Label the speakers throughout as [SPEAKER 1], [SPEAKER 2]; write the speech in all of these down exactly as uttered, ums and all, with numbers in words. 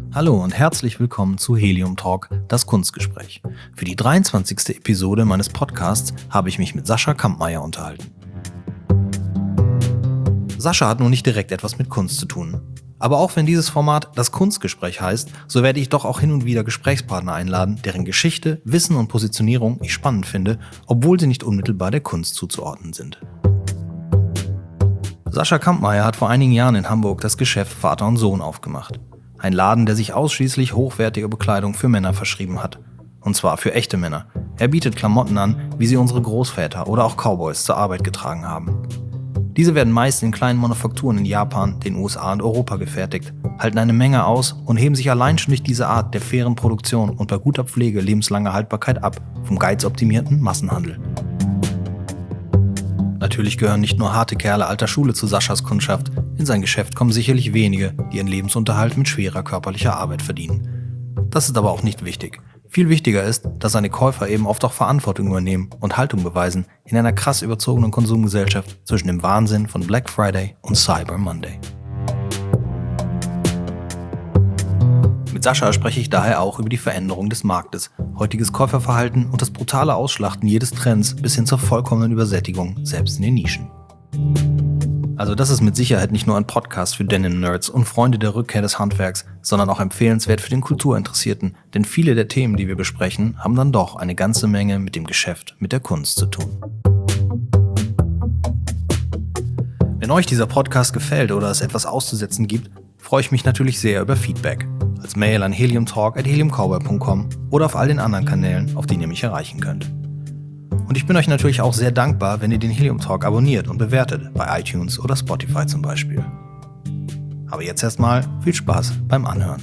[SPEAKER 1] Hallo und herzlich willkommen zu Helium Talk, das Kunstgespräch. Für die dreiundzwanzigste Episode meines Podcasts habe ich mich mit Sascha Kampmeier unterhalten. Sascha hat nun nicht direkt etwas mit Kunst zu tun. Aber auch wenn dieses Format das Kunstgespräch heißt, so werde ich doch auch hin und wieder Gesprächspartner einladen, deren Geschichte, Wissen und Positionierung ich spannend finde, obwohl sie nicht unmittelbar der Kunst zuzuordnen sind. Sascha Kampmeier hat vor einigen Jahren in Hamburg das Geschäft Vater und Sohn aufgemacht. Ein Laden, der sich ausschließlich hochwertige Bekleidung für Männer verschrieben hat. Und zwar für echte Männer. Er bietet Klamotten an, wie sie unsere Großväter oder auch Cowboys zur Arbeit getragen haben. Diese werden meist in kleinen Manufakturen in Japan, den U S A und Europa gefertigt, halten eine Menge aus und heben sich allein schon durch diese Art der fairen Produktion und bei guter Pflege lebenslanger Haltbarkeit ab vom geizoptimierten Massenhandel. Natürlich gehören nicht nur harte Kerle alter Schule zu Saschas Kundschaft. In sein Geschäft kommen sicherlich wenige, die ihren Lebensunterhalt mit schwerer körperlicher Arbeit verdienen. Das ist aber auch nicht wichtig. Viel wichtiger ist, dass seine Käufer eben oft auch Verantwortung übernehmen und Haltung beweisen in einer krass überzogenen Konsumgesellschaft zwischen dem Wahnsinn von Black Friday und Cyber Monday. Mit Sascha spreche ich daher auch über die Veränderung des Marktes, heutiges Käuferverhalten und das brutale Ausschlachten jedes Trends bis hin zur vollkommenen Übersättigung, selbst in den Nischen. Also das ist mit Sicherheit nicht nur ein Podcast für Denim-Nerds und Freunde der Rückkehr des Handwerks, sondern auch empfehlenswert für den Kulturinteressierten, denn viele der Themen, die wir besprechen, haben dann doch eine ganze Menge mit dem Geschäft, mit der Kunst zu tun. Wenn euch dieser Podcast gefällt oder es etwas auszusetzen gibt, freue ich mich natürlich sehr über Feedback. Als Mail an heliumtalk at heliumcowboy punkt com oder auf all den anderen Kanälen, auf denen ihr mich erreichen könnt. Und ich bin euch natürlich auch sehr dankbar, wenn ihr den Helium Talk abonniert und bewertet, bei iTunes oder Spotify zum Beispiel. Aber jetzt erstmal viel Spaß beim Anhören.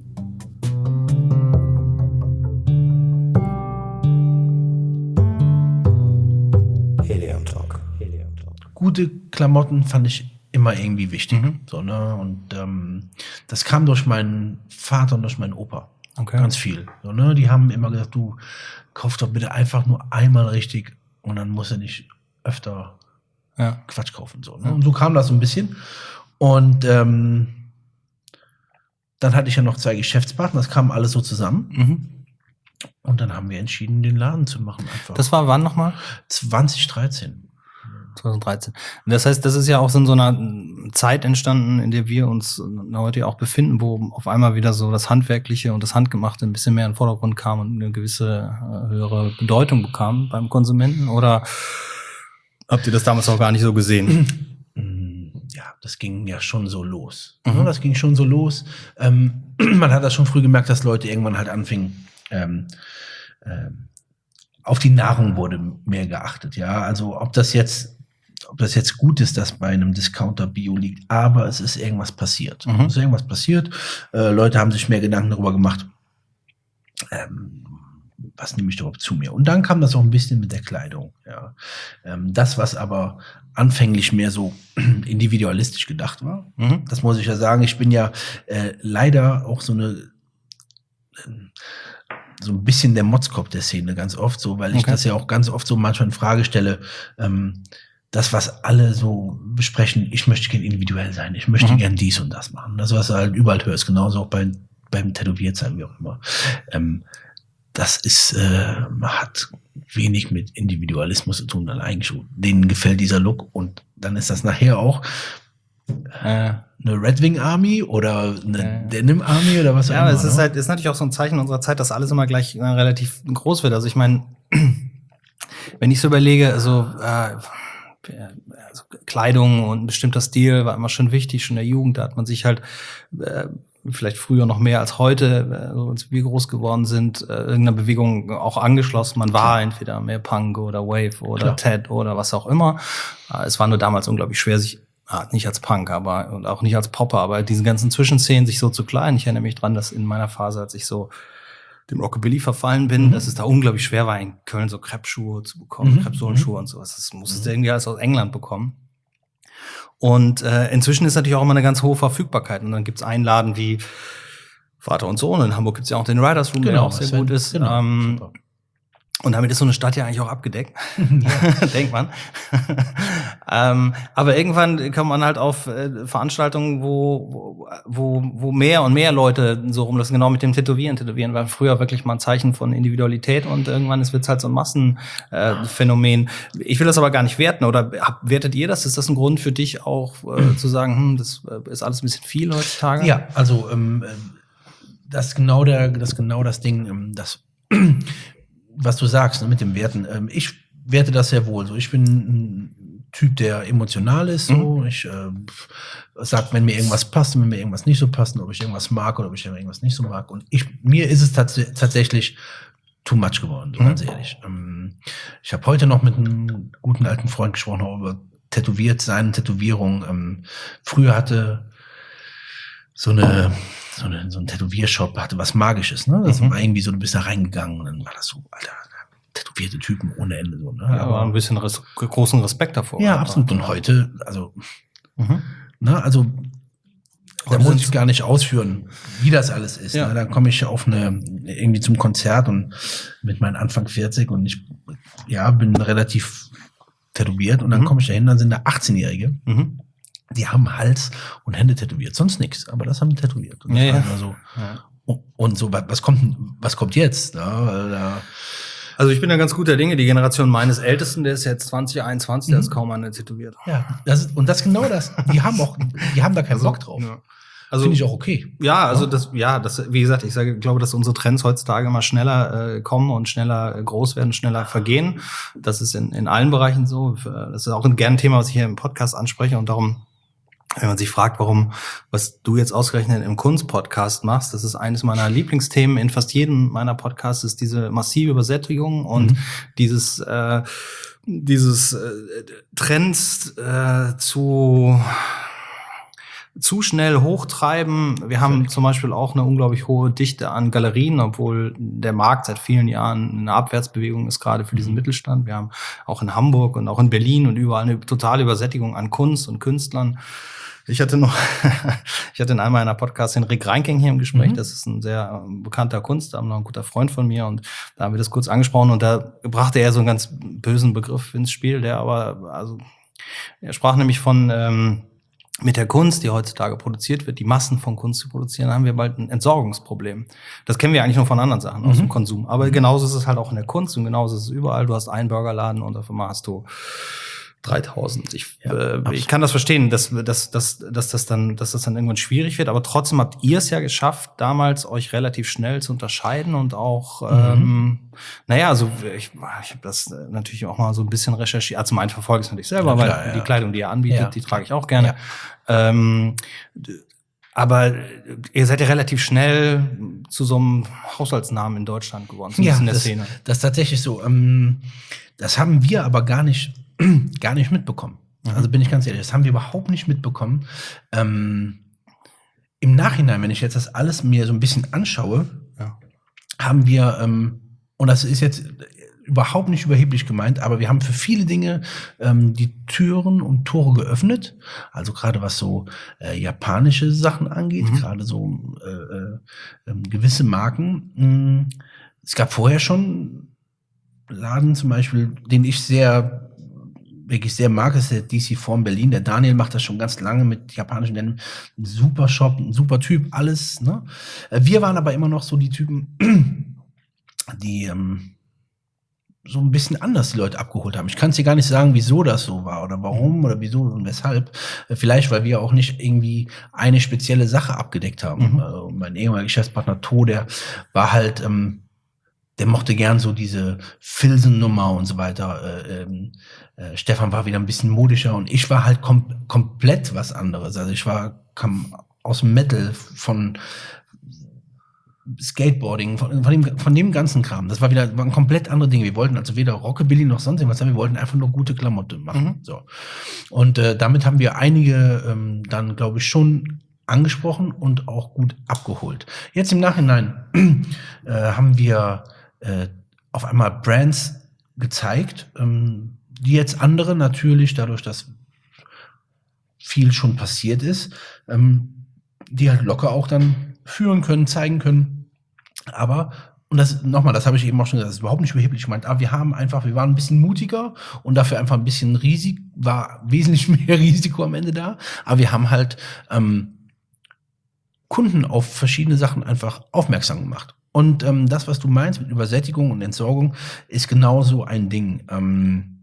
[SPEAKER 2] Helium Talk. Gute Klamotten fand ich immer irgendwie wichtig.
[SPEAKER 1] Mhm.
[SPEAKER 2] So, ne? Und ähm, das kam durch meinen Vater und durch meinen Opa.
[SPEAKER 1] Okay.
[SPEAKER 2] Ganz viel. So, ne? Die haben immer gesagt, du kauf doch bitte einfach nur einmal richtig und dann musst du nicht öfter
[SPEAKER 1] ja.
[SPEAKER 2] Quatsch kaufen. So, ne?
[SPEAKER 1] Ja.
[SPEAKER 2] Und so kam das so ein bisschen. Und ähm, dann hatte ich ja noch zwei Geschäftspartner, das kam alles so zusammen.
[SPEAKER 1] Mhm.
[SPEAKER 2] Und dann haben wir entschieden, den Laden zu machen. Einfach.
[SPEAKER 1] Das war wann nochmal?
[SPEAKER 2] zwanzig dreizehn.
[SPEAKER 1] zwanzig dreizehn. Und das heißt, das ist ja auch in so einer Zeit entstanden, in der wir uns heute auch befinden, wo auf einmal wieder so das Handwerkliche und das Handgemachte ein bisschen mehr in den Vordergrund kam und eine gewisse äh, höhere Bedeutung bekam beim Konsumenten. Oder habt ihr das damals auch gar nicht so gesehen?
[SPEAKER 2] Ja, das ging ja schon so los.
[SPEAKER 1] Mhm.
[SPEAKER 2] Ja, das ging schon so los. Ähm, man hat das schon früh gemerkt, dass Leute irgendwann halt anfingen, ähm, ähm, auf die Nahrung wurde mehr geachtet. Ja, also ob das jetzt Ob das jetzt gut ist, dass bei einem Discounter Bio liegt, aber es ist irgendwas passiert.
[SPEAKER 1] Mhm.
[SPEAKER 2] Es ist irgendwas passiert. Äh, Leute haben sich mehr Gedanken darüber gemacht, ähm, was nehme ich überhaupt zu mir. Und dann kam das auch ein bisschen mit der Kleidung. Ja. Ähm, das, was aber anfänglich mehr so individualistisch gedacht war,
[SPEAKER 1] Mhm.
[SPEAKER 2] das muss ich ja sagen. Ich bin ja äh, leider auch so eine äh, so ein bisschen der Motzkopf der Szene ganz oft so, weil ich
[SPEAKER 1] Okay.
[SPEAKER 2] das ja auch ganz oft so manchmal in Frage stelle, ähm, das, was alle so besprechen, ich möchte gern individuell sein, ich möchte
[SPEAKER 1] Mhm.
[SPEAKER 2] gern dies und das machen. Das, was du halt überall hörst, genauso auch bei, beim Tätowiertsein, wie auch immer. Ähm, das ist, äh, hat wenig mit Individualismus zu tun, dann eigentlich schon. Denen gefällt dieser Look und dann ist das nachher auch
[SPEAKER 1] Äh.
[SPEAKER 2] eine Red Wing Army oder eine
[SPEAKER 1] Ja.
[SPEAKER 2] Denim Army oder was auch
[SPEAKER 1] Ja,
[SPEAKER 2] immer.
[SPEAKER 1] aber es ist
[SPEAKER 2] ne?
[SPEAKER 1] halt, ist natürlich auch so ein Zeichen unserer Zeit, dass alles immer gleich äh, relativ groß wird. Also ich meine, wenn ich so überlege, also, äh, also Kleidung und ein bestimmter Stil war immer schon wichtig, schon in der Jugend, da hat man sich halt äh, vielleicht früher noch mehr als heute, äh, so als wir groß geworden sind, äh, irgendeiner Bewegung auch angeschlossen. Man war
[SPEAKER 2] Klar.
[SPEAKER 1] entweder mehr Punk oder Wave oder
[SPEAKER 2] Klar.
[SPEAKER 1] Ted oder was auch immer. Äh, es war nur damals unglaublich schwer, sich Ah, nicht als Punk, aber und auch nicht als Popper, aber diesen ganzen Zwischenszenen sich so zu klein. Ich erinnere mich dran, dass in meiner Phase, als ich so dem Rockabilly verfallen bin,
[SPEAKER 2] Mhm.
[SPEAKER 1] dass es da unglaublich schwer war, in Köln so Kreppschuhe zu bekommen,
[SPEAKER 2] Mhm.
[SPEAKER 1] Kreppsohlenschuhe und sowas. Das musstest du irgendwie alles aus England bekommen. Und äh, inzwischen ist natürlich auch immer eine ganz hohe Verfügbarkeit. Und dann gibt's einen Laden wie Vater und Sohn. In Hamburg gibt's ja auch den Riders Room, der
[SPEAKER 2] Genau,
[SPEAKER 1] auch sehr
[SPEAKER 2] Sven.
[SPEAKER 1] gut ist.
[SPEAKER 2] Genau,
[SPEAKER 1] Ähm,
[SPEAKER 2] super.
[SPEAKER 1] Und damit ist so eine Stadt ja eigentlich auch abgedeckt, ja. denkt man. ähm, aber irgendwann kommt man halt auf äh, Veranstaltungen, wo, wo, wo mehr und mehr Leute so rumlassen, genau mit dem Tätowieren. Tätowieren war früher wirklich mal ein Zeichen von Individualität und irgendwann wird es halt so ein Massenphänomen. Äh, ich will das aber gar nicht werten. Oder hab, wertet ihr das? Ist das ein Grund für dich auch äh, zu sagen, hm, das ist alles ein bisschen viel heutzutage?
[SPEAKER 2] Ja, also ähm, das ist genau der, das ist genau das Ding, das was du sagst, ne, mit dem Werten. Ähm, ich werte das sehr wohl. So, ich bin ein Typ, der emotional ist. So, mhm. ich äh, sag, wenn mir irgendwas passt, wenn mir irgendwas nicht so passt, ob ich irgendwas mag oder ob ich irgendwas nicht so mag. Und ich, mir ist es tats- tatsächlich too much geworden, so mhm. ganz ehrlich. Ähm, ich habe heute noch mit einem guten alten Freund gesprochen über tätowiert sein, Tätowierung. Ähm, früher hatte so eine So, eine, so ein Tätowiershop hatte was Magisches, ne? Das mhm. war irgendwie so, du bist da reingegangen und dann war das so, Alter, tätowierte Typen ohne Ende, so, ne?
[SPEAKER 1] Ja, aber ein bisschen res- großen Respekt davor.
[SPEAKER 2] Ja, absolut. Und heute, also, mhm. ne, also, da muss ich gar nicht ausführen, wie das alles ist. Ja. Ne? Dann komme ich auf eine, irgendwie zum Konzert und mit meinen Anfang vierzig und ich, ja, bin relativ tätowiert und dann mhm. komme ich da hin, dann sind da achtzehnjährige. Mhm. Die haben Hals und Hände tätowiert, sonst nichts, aber das haben die tätowiert. Und,
[SPEAKER 1] ja, ja.
[SPEAKER 2] So, ja. und so, was kommt, was kommt jetzt? Da, da
[SPEAKER 1] also ich bin da ganz guter Dinge. Die Generation meines Ältesten, der ist jetzt zwanzig einundzwanzig, mhm. der ist kaum einer tätowiert.
[SPEAKER 2] Ja, das ist, und das ist genau das. Die haben auch, die haben da keinen also, Bock drauf. Ja. Also, finde ich auch okay.
[SPEAKER 1] Ja, also das, ja, das, wie gesagt, ich sage, ich glaube, dass unsere Trends heutzutage immer schneller äh, kommen und schneller äh, groß werden, schneller vergehen. Das ist in, in allen Bereichen so. Das ist auch ein gern Thema, was ich hier im Podcast anspreche und darum, wenn man sich fragt, warum, was du jetzt ausgerechnet im Kunstpodcast machst, das ist eines meiner Lieblingsthemen in fast jedem meiner Podcasts, ist diese massive Übersättigung und mhm. dieses, äh, dieses äh, Trends äh, zu zu schnell hochtreiben. Wir haben zum Beispiel auch eine unglaublich hohe Dichte an Galerien, obwohl der Markt seit vielen Jahren eine Abwärtsbewegung ist, gerade für diesen Mittelstand. Wir haben auch in Hamburg und auch in Berlin und überall eine totale Übersättigung an Kunst und Künstlern. Ich hatte noch, ich hatte in einem meiner Podcasts den Rick Reinking hier im Gespräch. Mhm. Das ist ein sehr bekannter Künstler, ein guter Freund von mir. Und da haben wir das kurz angesprochen. Und da brachte er so einen ganz bösen Begriff ins Spiel, der aber, also, er sprach nämlich von, ähm, mit der Kunst, die heutzutage produziert wird, die Massen von Kunst zu produzieren, haben wir bald ein Entsorgungsproblem. Das kennen wir eigentlich nur von anderen Sachen aus mhm. dem Konsum. Aber mhm. genauso ist es halt auch in der Kunst und genauso ist es überall. Du hast einen Burgerladen und auf einmal hast du dreitausend. Ich, ja, äh, ich kann das verstehen, dass, dass, dass, dass, das dann, dass das dann irgendwann schwierig wird. Aber trotzdem habt ihr es ja geschafft, damals euch relativ schnell zu unterscheiden und auch, mhm. ähm, naja, also ich, ich habe das natürlich auch mal so ein bisschen recherchiert. Also mein verfolge es natürlich selber, ja, klar, weil ja. die Kleidung, die ihr anbietet, ja. die trage ich auch gerne. Ja. Ähm, aber ihr seid ja relativ schnell zu so einem Haushaltsnamen in Deutschland geworden, so ein
[SPEAKER 2] ja,
[SPEAKER 1] bisschen in der
[SPEAKER 2] das,
[SPEAKER 1] Szene.
[SPEAKER 2] Das ist tatsächlich so. Ähm, das haben wir aber gar nicht gar nicht mitbekommen. Mhm. Also bin ich ganz ehrlich, das haben wir überhaupt nicht mitbekommen. Ähm, im Nachhinein, wenn ich jetzt das alles mir so ein bisschen anschaue, ja. haben wir, ähm, und das ist jetzt überhaupt nicht überheblich gemeint, aber wir haben für viele Dinge ähm, die Türen und Tore geöffnet. Also gerade was so äh, japanische Sachen angeht, mhm. gerade so äh, äh, gewisse Marken. Mh, es gab vorher schon Laden zum Beispiel, den ich sehr wirklich sehr mag, ist der D C Form Berlin. Der Daniel macht das schon ganz lange mit japanischen Ländern. Ein super Shop, ein super Typ, alles. Ne? Wir waren aber immer noch so die Typen, die ähm, so ein bisschen anders die Leute abgeholt haben. Ich kann es dir gar nicht sagen, wieso das so war oder warum oder wieso und weshalb. Vielleicht, weil wir auch nicht irgendwie eine spezielle Sache abgedeckt haben. Mhm. Also mein ehemaliger Geschäftspartner To, der war halt ähm, der mochte gern so diese Filzen-Nummer und so weiter. Äh, äh, Stefan war wieder ein bisschen modischer und ich war halt kom- komplett was anderes. Also ich war, kam aus dem Metal, von Skateboarding, von, von, dem, von dem ganzen Kram. Das war wieder waren komplett andere Dinge. Wir wollten also weder Rockabilly noch sonst irgendwas, wir wollten einfach nur gute Klamotte machen. Mhm. So. Und äh, damit haben wir einige ähm, dann, glaube ich, schon angesprochen und auch gut abgeholt. Jetzt im Nachhinein äh, haben wir äh, auf einmal Brands gezeigt, ähm, die jetzt andere natürlich, dadurch, dass viel schon passiert ist, ähm, die halt locker auch dann führen können, zeigen können. Aber und das, nochmal, das habe ich eben auch schon gesagt, das ist überhaupt nicht überheblich gemeint, aber wir haben einfach, wir waren ein bisschen mutiger und dafür einfach ein bisschen Risiko, war wesentlich mehr Risiko am Ende da, aber wir haben halt ähm, Kunden auf verschiedene Sachen einfach aufmerksam gemacht. Und ähm, das, was du meinst mit Übersättigung und Entsorgung, ist genauso ein Ding. Ähm,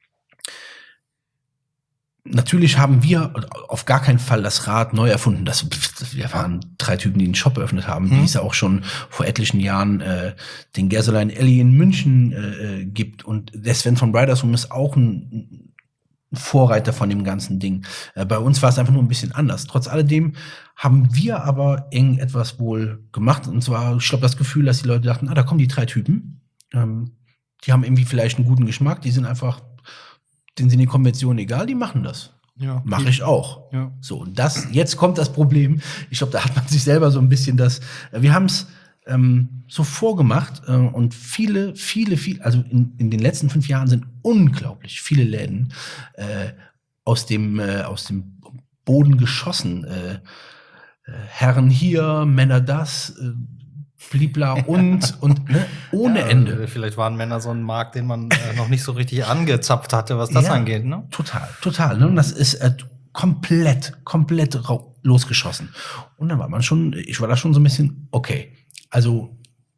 [SPEAKER 2] natürlich haben wir auf gar keinen Fall das Rad neu erfunden. Das, wir waren drei Typen, die einen Shop eröffnet haben,
[SPEAKER 1] Mhm.
[SPEAKER 2] wie es ja auch schon vor etlichen Jahren äh, den Gasoline Alley in München äh, gibt. Und der Sven von Riders Room ist auch ein Vorreiter von dem ganzen Ding. Äh, bei uns war es einfach nur ein bisschen anders. Trotz alledem haben wir aber irgendetwas wohl gemacht. Und zwar, ich glaube, das Gefühl, dass die Leute dachten, ah, da kommen die drei Typen. Ähm, die haben irgendwie vielleicht einen guten Geschmack. Die sind einfach, denen sind die Konventionen egal, die machen das.
[SPEAKER 1] Ja.
[SPEAKER 2] Mache ich auch.
[SPEAKER 1] Ja.
[SPEAKER 2] So, und das, jetzt kommt das Problem. Ich glaube, da hat man sich selber so ein bisschen das, äh, wir haben es ähm, so vorgemacht äh, und viele, viele, viele, also in, in den letzten fünf Jahren sind unglaublich viele Läden äh, aus dem, äh, aus dem Boden geschossen. Äh, äh, Herren hier, Männer das, äh, blibla und, und ne, ohne
[SPEAKER 1] Ja,
[SPEAKER 2] Ende.
[SPEAKER 1] Vielleicht waren Männer so ein Markt, den man äh, noch nicht so richtig angezapft hatte, was das
[SPEAKER 2] Ja,
[SPEAKER 1] angeht, ne?
[SPEAKER 2] Total, total. Ne? Und das ist äh, komplett, komplett rau- losgeschossen. Und dann war man schon, ich war da schon so ein bisschen, okay, also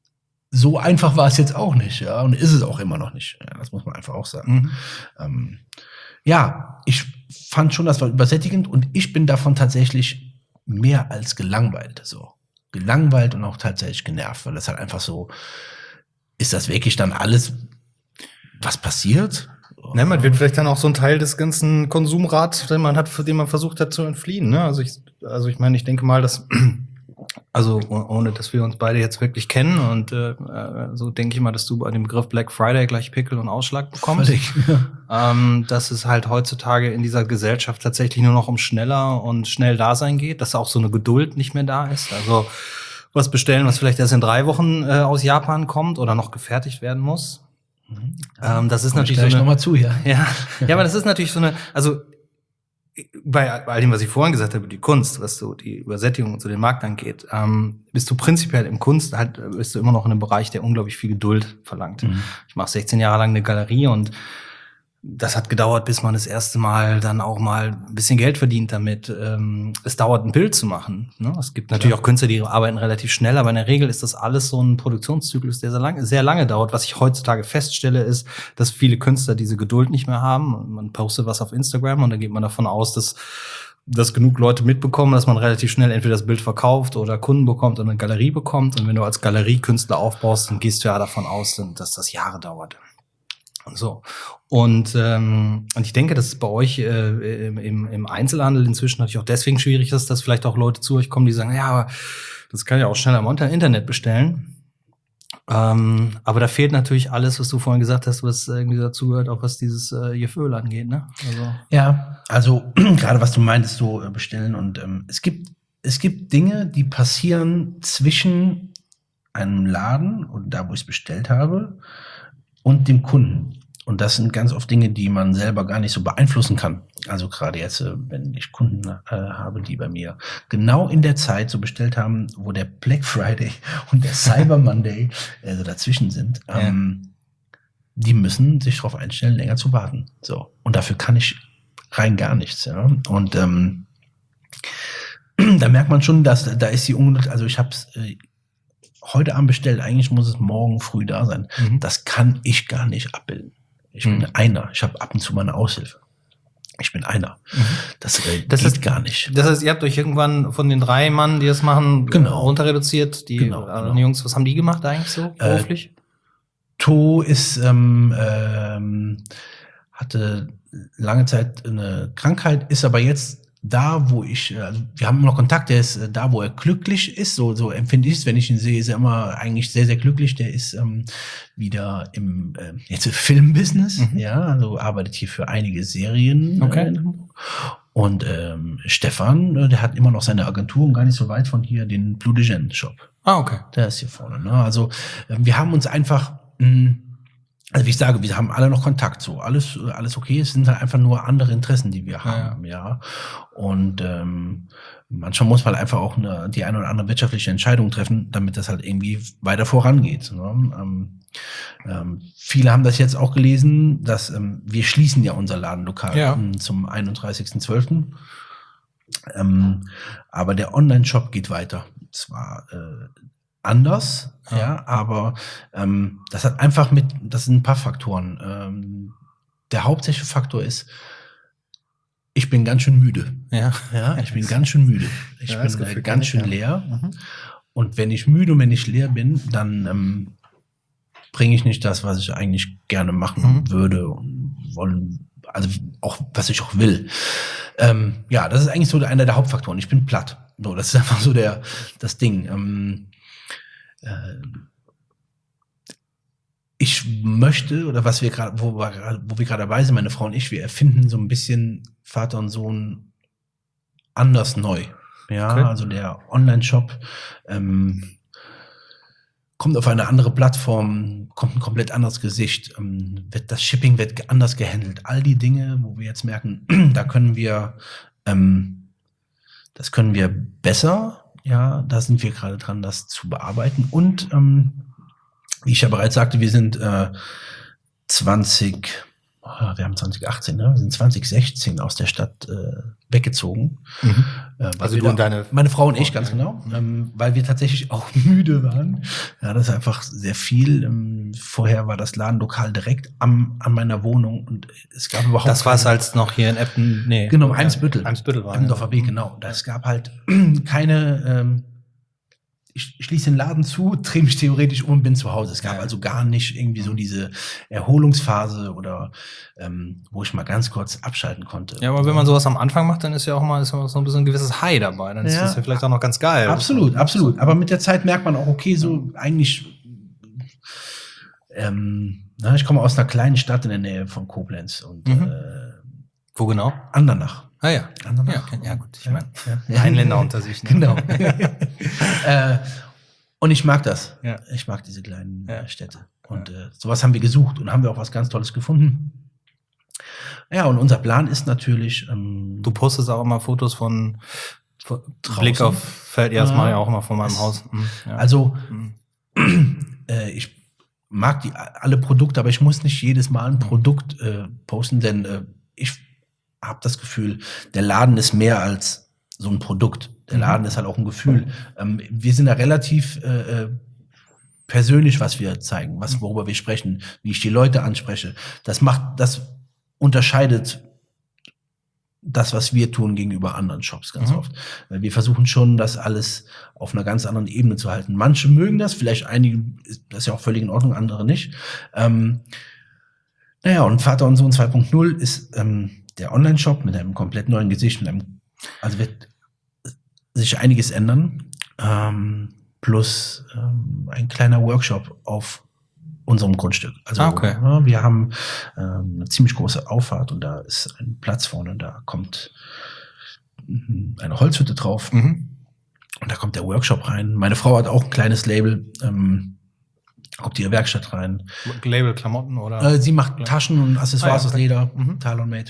[SPEAKER 2] so einfach war es jetzt auch nicht, ja, und ist es auch immer noch nicht. Ja, das muss man einfach auch sagen.
[SPEAKER 1] Mhm.
[SPEAKER 2] Ähm, ja, ich fand schon, das war übersättigend und ich bin davon tatsächlich mehr als gelangweilt. So. Gelangweilt und auch tatsächlich genervt, weil das halt einfach so, ist das wirklich dann alles, was passiert?
[SPEAKER 1] Ne, man wird vielleicht dann auch so ein Teil des ganzen Konsumrats, den man hat, für den man versucht hat zu entfliehen. Ne? Also ich, also ich meine, ich denke mal, dass, also oh- ohne dass wir uns beide jetzt wirklich kennen und äh, so denke ich mal, dass du bei dem Begriff Black Friday gleich Pickel und Ausschlag bekommst.
[SPEAKER 2] Völlig.
[SPEAKER 1] Ähm, dass es halt heutzutage in dieser Gesellschaft tatsächlich nur noch um schneller und schnell Dasein geht, dass auch so eine Geduld nicht mehr da ist. Also was bestellen, was vielleicht erst in drei Wochen äh, aus Japan kommt oder noch gefertigt werden muss. Ähm, das ist
[SPEAKER 2] Komm ich
[SPEAKER 1] natürlich
[SPEAKER 2] gleich
[SPEAKER 1] so eine,
[SPEAKER 2] nochmal zu, ja.
[SPEAKER 1] ja, ja, aber das ist natürlich so eine, also bei, bei all dem, was ich vorhin gesagt habe, über die Kunst, was so die Übersättigung und so den Markt angeht, ähm, bist du prinzipiell im Kunst, halt, bist du immer noch in einem Bereich, der unglaublich viel Geduld verlangt.
[SPEAKER 2] Mhm.
[SPEAKER 1] Ich mache sechzehn Jahre lang eine Galerie und das hat gedauert, bis man das erste Mal dann auch mal ein bisschen Geld verdient damit. Ähm, es dauert, ein Bild zu machen. Ne? Es gibt natürlich
[SPEAKER 2] Ja.
[SPEAKER 1] auch Künstler, die arbeiten relativ schnell, aber in der Regel ist das alles so ein Produktionszyklus, der sehr lange, sehr lange dauert. Was ich heutzutage feststelle, ist, dass viele Künstler diese Geduld nicht mehr haben. Man postet was auf Instagram und dann geht man davon aus, dass dass genug Leute mitbekommen, dass man relativ schnell entweder das Bild verkauft oder Kunden bekommt oder eine Galerie bekommt. Und wenn du als Galeriekünstler aufbaust, dann gehst du ja davon aus, dass das Jahre dauert. Und so. Und, ähm, und ich denke, dass es bei euch äh, im, im Einzelhandel inzwischen natürlich auch deswegen schwierig ist, dass vielleicht auch Leute zu euch kommen, die sagen, ja, aber das kann ja auch schnell am Internet bestellen. Ähm, aber da fehlt natürlich alles, was du vorhin gesagt hast, was irgendwie dazu gehört, auch was dieses äh, Gefühl angeht, ne? Also.
[SPEAKER 2] Ja, also gerade was du meintest, so äh, bestellen und ähm, es gibt es gibt Dinge, die passieren zwischen einem Laden und da, wo ich es bestellt habe, und dem Kunden. Und das sind ganz oft Dinge, die man selber gar nicht so beeinflussen kann. Also gerade jetzt, äh, wenn ich Kunden äh, habe, die bei mir genau in der Zeit so bestellt haben, wo der Black Friday und der Cyber Monday äh, so dazwischen sind, ähm, die müssen sich darauf einstellen, länger zu warten. So. Und dafür kann ich rein gar nichts. Ja. Und ähm, da merkt man schon, dass da ist die Ungeduld. Also ich habe es äh, heute Abend bestellt. Eigentlich muss es morgen früh da sein.
[SPEAKER 1] Mhm.
[SPEAKER 2] Das kann ich gar nicht abbilden. Ich
[SPEAKER 1] Mhm.
[SPEAKER 2] bin einer. Ich habe ab und zu mal eine Aushilfe. Ich bin einer.
[SPEAKER 1] Mhm.
[SPEAKER 2] Das, äh,
[SPEAKER 1] Das
[SPEAKER 2] geht
[SPEAKER 1] ist-
[SPEAKER 2] gar nicht.
[SPEAKER 1] Das heißt, ihr habt euch irgendwann von den drei Mann, die das machen,
[SPEAKER 2] Genau.
[SPEAKER 1] runter reduziert. Die
[SPEAKER 2] Genau,
[SPEAKER 1] äh,
[SPEAKER 2] genau.
[SPEAKER 1] die Jungs, was haben die gemacht eigentlich so
[SPEAKER 2] Äh,
[SPEAKER 1] beruflich?
[SPEAKER 2] To ist ähm, ähm, hatte lange Zeit eine Krankheit, ist aber jetzt da, wo ich, äh, also wir haben immer noch Kontakt, der ist äh, da, wo er glücklich ist, so, so empfinde ich es, wenn ich ihn sehe, ist er immer eigentlich sehr, sehr glücklich, der ist ähm, wieder im äh, jetzt im Filmbusiness,
[SPEAKER 1] Mhm.
[SPEAKER 2] ja, also arbeitet hier für einige Serien.
[SPEAKER 1] Okay.
[SPEAKER 2] Äh, und ähm, Stefan, äh, der hat immer noch seine Agentur und gar nicht so weit von hier den Blue de Jean Shop.
[SPEAKER 1] Ah, okay.
[SPEAKER 2] Der ist hier vorne. Ne? Also ähm, wir haben uns einfach mh, Also wie ich sage, wir haben alle noch Kontakt, so alles, alles okay. Es sind halt einfach nur andere Interessen, die wir haben, ja. ja. Und ähm, manchmal muss man einfach auch eine, die eine oder andere wirtschaftliche Entscheidung treffen, damit das halt irgendwie weiter vorangeht. Ne? Ähm, ähm, viele haben das jetzt auch gelesen, dass ähm, wir schließen ja unser Ladenlokal
[SPEAKER 1] Ja.
[SPEAKER 2] ähm, zum einunddreißigsten zwölften Ähm, aber der Online-Shop geht weiter. Zwar äh, anders, ja, ja aber ähm, das hat einfach mit, das sind ein paar Faktoren. Ähm, der hauptsächliche Faktor ist, ich bin ganz schön müde.
[SPEAKER 1] Ja,
[SPEAKER 2] ja ich bin ganz schön müde. Ich
[SPEAKER 1] ja,
[SPEAKER 2] bin äh, ganz schön
[SPEAKER 1] ja.
[SPEAKER 2] leer.
[SPEAKER 1] Mhm.
[SPEAKER 2] Und wenn ich müde und wenn ich leer bin, dann ähm, bringe ich nicht das, was ich eigentlich gerne machen mhm. würde und wollen, also auch was ich auch will. Ähm, ja, das ist eigentlich so einer der Hauptfaktoren. Ich bin platt. So, das ist einfach so der das Ding. Ähm, Ich möchte, oder was wir gerade, wo wir, wo wir gerade dabei sind, meine Frau und ich, wir erfinden so ein bisschen Vater und Sohn anders neu. Ja, okay. Also der Online-Shop ähm, kommt auf eine andere Plattform, kommt ein komplett anderes Gesicht, ähm, wird, das Shipping wird anders gehandelt. All die Dinge, wo wir jetzt merken, da können wir, ähm, das können wir besser. Ja, da sind wir gerade dran, das zu bearbeiten. Und ähm, wie ich ja bereits sagte, wir sind äh, zwanzig, oh, wir haben zwanzig achtzehn, ne? Wir sind zwanzig sechzehn aus der Stadt äh, weggezogen.
[SPEAKER 1] Mhm. Äh, also du
[SPEAKER 2] da,
[SPEAKER 1] und deine...
[SPEAKER 2] Meine Frau und ich, ganz genau. Ähm, weil wir tatsächlich auch müde waren. Ja, das ist einfach sehr viel. Ähm, vorher war das Ladenlokal direkt am, an meiner Wohnung und es gab überhaupt...
[SPEAKER 1] Das war es als noch hier in Eppen... Nee.
[SPEAKER 2] Genau, Eimsbüttel.
[SPEAKER 1] Eimsbüttel war
[SPEAKER 2] Eppendorfer Weg, genau. Es gab halt keine... Ähm, ich schließe den Laden zu, drehe mich theoretisch um und bin zu Hause. Es gab ja. also gar nicht irgendwie so diese Erholungsphase oder ähm, wo ich mal ganz kurz abschalten konnte.
[SPEAKER 1] Ja, aber wenn man sowas am Anfang macht, dann ist ja auch mal ist so ein bisschen ein gewisses High dabei. Dann ist ja. das ja vielleicht auch noch ganz geil.
[SPEAKER 2] Absolut, so. absolut. Aber mit der Zeit merkt man auch, okay, so eigentlich ähm, na, ich komme aus einer kleinen Stadt in der Nähe von Koblenz. Und,
[SPEAKER 1] mhm.
[SPEAKER 2] äh,
[SPEAKER 1] wo genau?
[SPEAKER 2] Andernach.
[SPEAKER 1] Ah ja.
[SPEAKER 2] Andernach.
[SPEAKER 1] Ja, okay. ja gut, ich
[SPEAKER 2] ja.
[SPEAKER 1] meine,
[SPEAKER 2] ja.
[SPEAKER 1] Einländer unter sich. Ne?
[SPEAKER 2] Genau. äh, und ich mag das.
[SPEAKER 1] Ja.
[SPEAKER 2] Ich mag diese kleinen
[SPEAKER 1] ja.
[SPEAKER 2] Städte. Und äh, sowas haben wir gesucht und haben wir auch was ganz Tolles gefunden. Ja, und unser Plan ist natürlich... Ähm,
[SPEAKER 1] du postest auch immer Fotos von, von Blick auf Feld. Ja, das mache ich auch immer von meinem es, Haus. Mhm. Ja.
[SPEAKER 2] Also, mhm. äh, ich mag die alle Produkte, aber ich muss nicht jedes Mal ein Produkt äh, posten, denn äh, ich habe das Gefühl, der Laden ist mehr als so ein Produkt. Der Laden mhm. ist halt auch ein Gefühl. Ähm, wir sind da relativ äh, persönlich, was wir zeigen, was worüber wir sprechen, wie ich die Leute anspreche. Das macht, das unterscheidet das, was wir tun, gegenüber anderen Shops ganz mhm. oft. Weil wir versuchen schon, das alles auf einer ganz anderen Ebene zu halten. Manche mögen das, vielleicht einige, das ist ja auch völlig in Ordnung, andere nicht. Ähm, naja, und Vater und Sohn zwei Punkt null ist ähm, der Online-Shop mit einem komplett neuen Gesicht, mit einem, also wird sich einiges ändern, ähm, plus ähm, ein kleiner Workshop auf unserem Grundstück. Also
[SPEAKER 1] ah, okay.
[SPEAKER 2] ja, wir haben ähm, eine ziemlich große Auffahrt und da ist ein Platz vorne, da kommt eine Holzhütte drauf
[SPEAKER 1] mhm.
[SPEAKER 2] und da kommt der Workshop rein. Meine Frau hat auch ein kleines Label, ähm, kommt ihre Werkstatt rein.
[SPEAKER 1] Label Klamotten oder?
[SPEAKER 2] Äh, sie macht Taschen und Accessoires
[SPEAKER 1] ah, ja, okay.
[SPEAKER 2] aus Leder,
[SPEAKER 1] mhm.
[SPEAKER 2] Talon-made.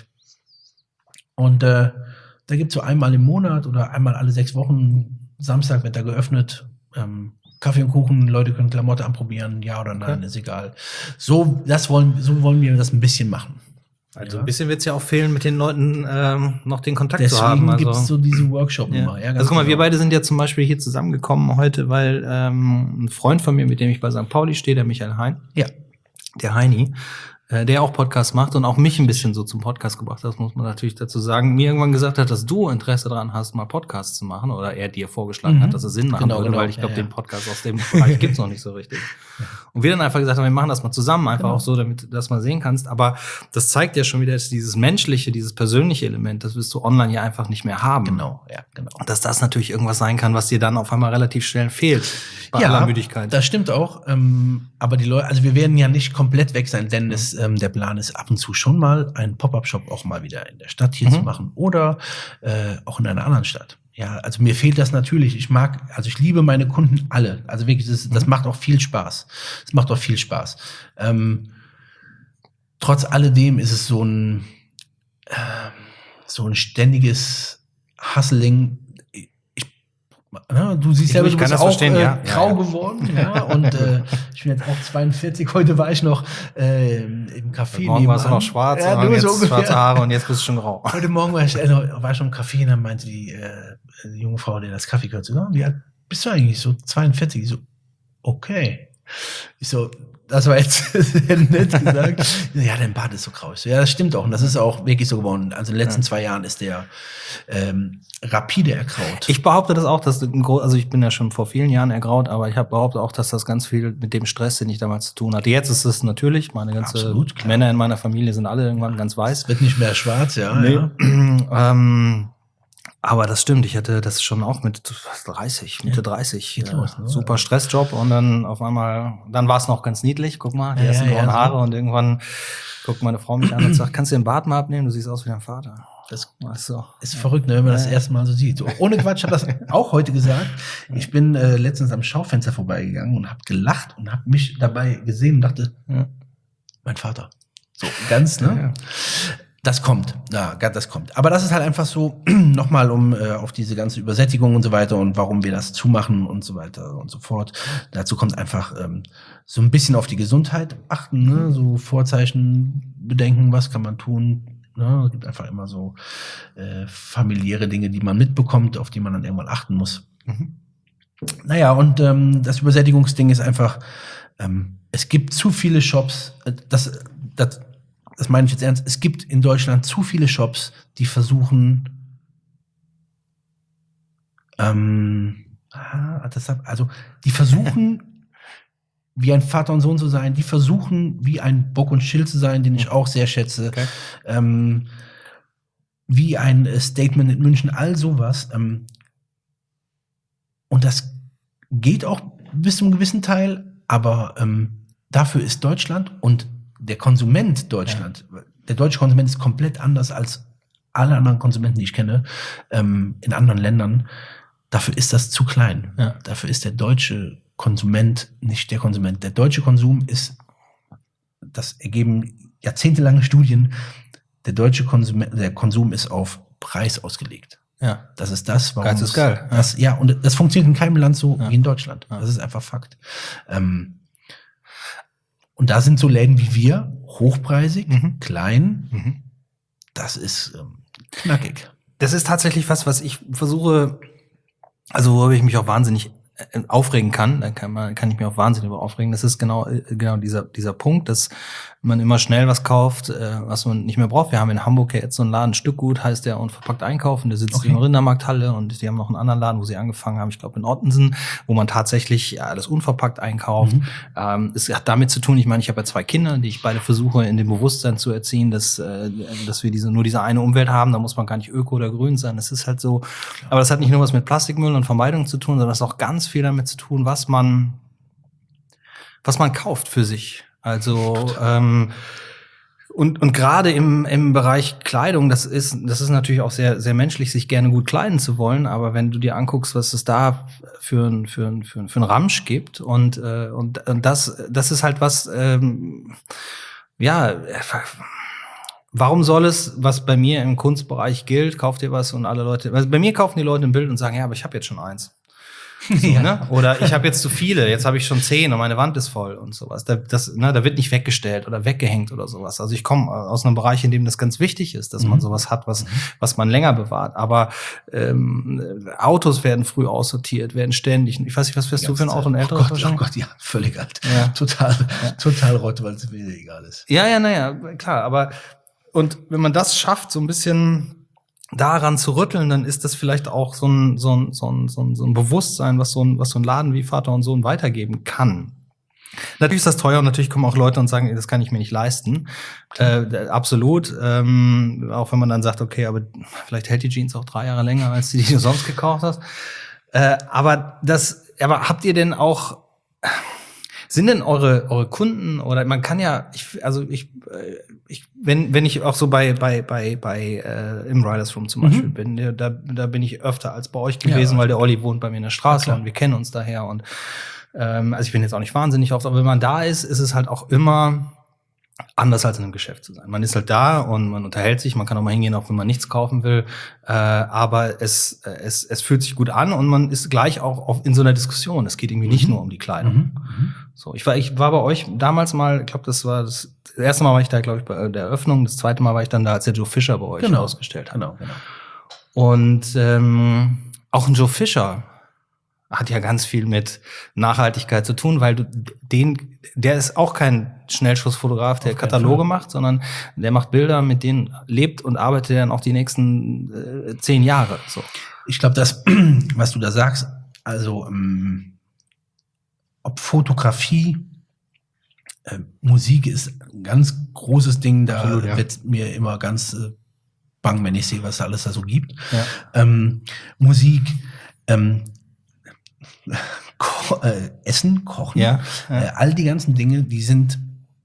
[SPEAKER 2] Und äh, da gibt's so einmal im Monat oder einmal alle sechs Wochen, Samstag wird da geöffnet, ähm, Kaffee und Kuchen, Leute können Klamotte anprobieren, ja oder nein, okay. ist egal. So, das wollen, so wollen wir das ein bisschen machen.
[SPEAKER 1] Also
[SPEAKER 2] ja.
[SPEAKER 1] ein bisschen wird es ja auch fehlen, mit den Leuten ähm, noch den Kontakt
[SPEAKER 2] Deswegen
[SPEAKER 1] zu haben.
[SPEAKER 2] Deswegen
[SPEAKER 1] also,
[SPEAKER 2] gibt es so diese Workshop-Nummer.
[SPEAKER 1] Ja. Ja, also guck mal, genau. wir beide sind ja zum Beispiel hier zusammengekommen heute, weil ähm, ein Freund von mir, mit dem ich bei Sankt Pauli stehe, der Michael Hein,
[SPEAKER 2] ja.
[SPEAKER 1] der Heini, äh, der auch Podcast macht und auch mich ein bisschen so zum Podcast gebracht hat, das muss man natürlich dazu sagen, mir irgendwann gesagt hat, dass du Interesse daran hast, mal Podcasts zu machen, oder er dir vorgeschlagen mhm. hat, dass es Sinn machen
[SPEAKER 2] genau,
[SPEAKER 1] würde,
[SPEAKER 2] genau.
[SPEAKER 1] weil ich glaube,
[SPEAKER 2] ja, ja.
[SPEAKER 1] den Podcast aus dem Bereich gibt's noch nicht so richtig. Ja. Und wir dann einfach gesagt haben, wir machen das mal zusammen, einfach genau. auch so, damit du das mal sehen kannst. Aber das zeigt ja schon wieder, dass dieses menschliche, dieses persönliche Element, das wirst du online ja einfach nicht mehr haben.
[SPEAKER 2] Genau, ja, genau.
[SPEAKER 1] Und dass das natürlich irgendwas sein kann, was dir dann auf einmal relativ schnell fehlt, bei
[SPEAKER 2] ja,
[SPEAKER 1] aller Müdigkeit.
[SPEAKER 2] Das stimmt auch. Ähm, aber die Leute, also wir werden ja nicht komplett weg sein, denn es, ähm, der Plan ist ab und zu schon mal einen Pop-up-Shop auch mal wieder in der Stadt hier mhm. zu machen oder äh, auch in einer anderen Stadt. Ja, also mir fehlt das natürlich. Ich mag, also ich liebe meine Kunden alle. Also wirklich, das, das macht auch viel Spaß. Es macht auch viel Spaß. Ähm, trotz alledem ist es so ein, äh, so ein ständiges Hustling. Ich, ja, du siehst ja,
[SPEAKER 1] ich
[SPEAKER 2] du
[SPEAKER 1] kann
[SPEAKER 2] bist
[SPEAKER 1] das
[SPEAKER 2] auch
[SPEAKER 1] verstehen,
[SPEAKER 2] äh,
[SPEAKER 1] ja.
[SPEAKER 2] grau
[SPEAKER 1] ja, ja.
[SPEAKER 2] geworden. Ja, und äh, ich bin jetzt auch zweiundvierzig. Heute war ich noch äh, im Café.
[SPEAKER 1] Morgen warst du
[SPEAKER 2] nebenan.
[SPEAKER 1] noch schwarz
[SPEAKER 2] ja,
[SPEAKER 1] und
[SPEAKER 2] nur
[SPEAKER 1] jetzt
[SPEAKER 2] so ungefähr.
[SPEAKER 1] schwarze Haare und jetzt bist du schon grau.
[SPEAKER 2] Heute Morgen war ich, äh, war ich schon im Café und dann meinte die, äh, die junge Frau, die das Kaffee gehört, so, wie alt bist du eigentlich? So zweiundvierzig. Ich so, okay. Ich so, das war jetzt sehr nett gesagt. Ja, dein Bart ist so grau. Ich so, ja, das stimmt auch. Und das ist auch wirklich so geworden. Also in den letzten ja. zwei Jahren ist der ähm, rapide ergraut.
[SPEAKER 1] Ich behaupte das auch, dass ein Gro- also ich bin ja schon vor vielen Jahren ergraut, aber ich habe behauptet auch, dass das ganz viel mit dem Stress, den ich damals zu tun hatte. Jetzt ist es natürlich, meine ganze
[SPEAKER 2] Absolut,
[SPEAKER 1] Männer in meiner Familie sind alle irgendwann ganz weiß.
[SPEAKER 2] Es wird nicht mehr schwarz, ja.
[SPEAKER 1] Nee.
[SPEAKER 2] ja.
[SPEAKER 1] ähm, aber das stimmt, ich hatte das schon auch mit dreißig, Mitte dreißig,
[SPEAKER 2] Geht
[SPEAKER 1] äh,
[SPEAKER 2] los, ne?
[SPEAKER 1] super Stressjob und dann auf einmal, dann war es noch ganz niedlich, guck mal, die
[SPEAKER 2] Ja,
[SPEAKER 1] ersten
[SPEAKER 2] ja,
[SPEAKER 1] grauen
[SPEAKER 2] ja, so.
[SPEAKER 1] Haare und irgendwann guckt meine Frau mich an und sagt, kannst du den Bart mal abnehmen, du siehst aus wie dein Vater.
[SPEAKER 2] Das
[SPEAKER 1] Weißt du?
[SPEAKER 2] ist verrückt, ne, wenn man das
[SPEAKER 1] Ja.
[SPEAKER 2] erste Mal so sieht. So, ohne Quatsch, hat das auch heute gesagt. Ich bin äh, letztens am Schaufenster vorbeigegangen und habe gelacht und habe mich dabei gesehen und dachte,
[SPEAKER 1] Ja.
[SPEAKER 2] mein Vater. So ganz, ne?
[SPEAKER 1] Ja, ja.
[SPEAKER 2] Das kommt, ja, das kommt. Aber das ist halt einfach so, nochmal um äh, auf diese ganze Übersättigung und so weiter und warum wir das zumachen und so weiter und so fort. Dazu kommt einfach ähm, so ein bisschen auf die Gesundheit achten, ne? So Vorzeichen bedenken, was kann man tun. Ne? Es gibt einfach immer so äh, familiäre Dinge, die man mitbekommt, auf die man dann irgendwann achten muss.
[SPEAKER 1] Mhm.
[SPEAKER 2] Naja, und ähm, das Übersättigungsding ist einfach, ähm, es gibt zu viele Shops, äh, das, das Das meine ich jetzt ernst. Es gibt in Deutschland zu viele Shops, die versuchen, ähm, ah, das, also die versuchen, wie ein Vater und Sohn zu sein. Die versuchen, wie ein Bock und Schild zu sein, den ich auch sehr schätze.
[SPEAKER 1] Okay.
[SPEAKER 2] Ähm, wie ein Statement in München, all sowas. Ähm, und das geht auch bis zu einem gewissen Teil, aber ähm, dafür ist Deutschland und der Konsument Deutschland, ja. der deutsche Konsument ist komplett anders als alle anderen Konsumenten, die ich kenne, ähm, in anderen Ländern. Dafür ist das zu klein.
[SPEAKER 1] Ja.
[SPEAKER 2] Dafür ist der deutsche Konsument nicht der Konsument. Der deutsche Konsum ist, das ergeben jahrzehntelange Studien, der deutsche Konsum, der Konsum ist auf Preis ausgelegt.
[SPEAKER 1] Ja.
[SPEAKER 2] Das ist das, warum
[SPEAKER 1] Geiz ist geil.
[SPEAKER 2] Das, ja. ja, und das funktioniert in keinem Land so
[SPEAKER 1] ja.
[SPEAKER 2] wie in Deutschland.
[SPEAKER 1] Ja.
[SPEAKER 2] Das ist einfach Fakt. Ähm, und da sind so Läden wie wir, hochpreisig,
[SPEAKER 1] Mhm.
[SPEAKER 2] klein,
[SPEAKER 1] Mhm.
[SPEAKER 2] das ist ähm, knackig.
[SPEAKER 1] Das ist tatsächlich was, was ich versuche, also worüber ich mich auch wahnsinnig äh, aufregen kann, da kann man, kann ich mich auch wahnsinnig darüber aufregen. Das ist genau, äh, genau dieser, dieser Punkt, dass man immer schnell was kauft, äh, was man nicht mehr braucht. Wir haben in Hamburg ja jetzt so einen Laden, Stückgut heißt der, unverpackt einkaufen, der sitzt
[SPEAKER 2] Okay.
[SPEAKER 1] in der Rindermarkthalle und die haben noch einen anderen Laden, wo sie angefangen haben, ich glaube in Ottensen, wo man tatsächlich ja, alles unverpackt einkauft.
[SPEAKER 2] Mhm.
[SPEAKER 1] Ähm, es hat damit zu tun, ich meine, ich habe ja zwei Kinder, die ich beide versuche in dem Bewusstsein zu erziehen, dass, äh, dass wir diese, nur diese eine Umwelt haben, da muss man gar nicht öko oder grün sein, das ist halt so. Aber das hat nicht nur was mit Plastikmüll und Vermeidung zu tun, sondern das hat auch ganz viel damit zu tun, was man, was man kauft für sich. Also, ähm, Und, und gerade im, im Bereich Kleidung, das ist, das ist natürlich auch sehr, sehr menschlich, sich gerne gut kleiden zu wollen. Aber wenn du dir anguckst, was es da für ein, für ein, für ein, für ein Ramsch gibt und, äh, und, und das, das ist halt was, ähm, ja, warum soll es, was bei mir im Kunstbereich gilt, kauft ihr was und alle Leute, also bei mir kaufen die Leute ein Bild und sagen, ja, aber ich habe jetzt schon eins. So,
[SPEAKER 2] Ja.
[SPEAKER 1] ne? Oder ich habe jetzt zu viele, jetzt habe ich schon zehn und meine Wand ist voll und sowas. Da, das, ne, da wird nicht weggestellt oder weggehängt oder sowas. Also ich komme aus einem Bereich, in dem das ganz wichtig ist, dass
[SPEAKER 2] Mhm.
[SPEAKER 1] man sowas hat, was, was man länger bewahrt. Aber ähm, Autos werden früh aussortiert, werden ständig. Ich weiß nicht, was fährst du für ein Auto? Ein
[SPEAKER 2] oh
[SPEAKER 1] älteres
[SPEAKER 2] Gott, oh
[SPEAKER 1] wahrscheinlich?
[SPEAKER 2] Gott, ja, völlig alt.
[SPEAKER 1] Ja.
[SPEAKER 2] Total, total Rott, weil es mir egal ist.
[SPEAKER 1] Ja, ja, naja, klar. Aber und wenn man das schafft, so ein bisschen daran zu rütteln, dann ist das vielleicht auch so ein, so ein, so ein, so ein, so ein Bewusstsein, was so ein, was so ein Laden wie Vater und Sohn weitergeben kann. Natürlich ist das teuer und natürlich kommen auch Leute und sagen, das kann ich mir nicht leisten. Äh, absolut. Ähm, auch wenn man dann sagt, okay, aber vielleicht hält die Jeans auch drei Jahre länger, als die, die du sonst gekauft hast. Äh, aber das, aber habt ihr denn auch, sind denn eure, eure Kunden oder man kann ja, ich, also ich, ich, wenn, wenn ich auch so bei, bei, bei, bei, äh, im Riders Room zum Beispiel
[SPEAKER 2] Mhm.
[SPEAKER 1] bin, da, da bin ich öfter als bei euch gewesen,
[SPEAKER 2] Ja.
[SPEAKER 1] weil der Olli wohnt bei mir in der Straße
[SPEAKER 2] Ja,
[SPEAKER 1] und wir kennen uns daher und, ähm, also ich bin jetzt auch nicht wahnsinnig oft, aber wenn man da ist, ist es halt auch immer, anders als in einem Geschäft zu sein. Man ist halt da und man unterhält sich, man kann auch mal hingehen, auch wenn man nichts kaufen will, äh, aber es, es, es fühlt sich gut an und man ist gleich auch auf, in so einer Diskussion. Es geht irgendwie nicht
[SPEAKER 2] Mhm.
[SPEAKER 1] nur um die Kleidung.
[SPEAKER 2] Mhm.
[SPEAKER 1] So, ich war, ich war bei euch damals mal, ich glaube, das war das, das erste Mal war ich da, glaube ich, bei der Eröffnung, das zweite Mal war ich dann da, als der Joe Fischer bei euch
[SPEAKER 2] Genau.
[SPEAKER 1] ausgestellt hat.
[SPEAKER 2] Genau, genau.
[SPEAKER 1] Und ähm, auch ein Joe Fischer hat ja ganz viel mit Nachhaltigkeit zu tun, weil du den, der ist auch kein Schnellschussfotograf, der
[SPEAKER 2] Auf keinen
[SPEAKER 1] Kataloge
[SPEAKER 2] Fall.
[SPEAKER 1] macht, sondern der macht Bilder, mit denen lebt und arbeitet er dann auch die nächsten äh, zehn Jahre. So.
[SPEAKER 2] Ich glaube, das, was du da sagst, also ähm, ob Fotografie, äh, Musik ist ein ganz großes Ding, da
[SPEAKER 1] Absolut, ja.
[SPEAKER 2] wird mir immer ganz äh, bang, wenn ich sehe, was alles da so gibt.
[SPEAKER 1] Ja.
[SPEAKER 2] Ähm, Musik, ähm, Ko äh, Essen, Kochen,
[SPEAKER 1] Ja, ja.
[SPEAKER 2] Äh, all die ganzen Dinge, die sind,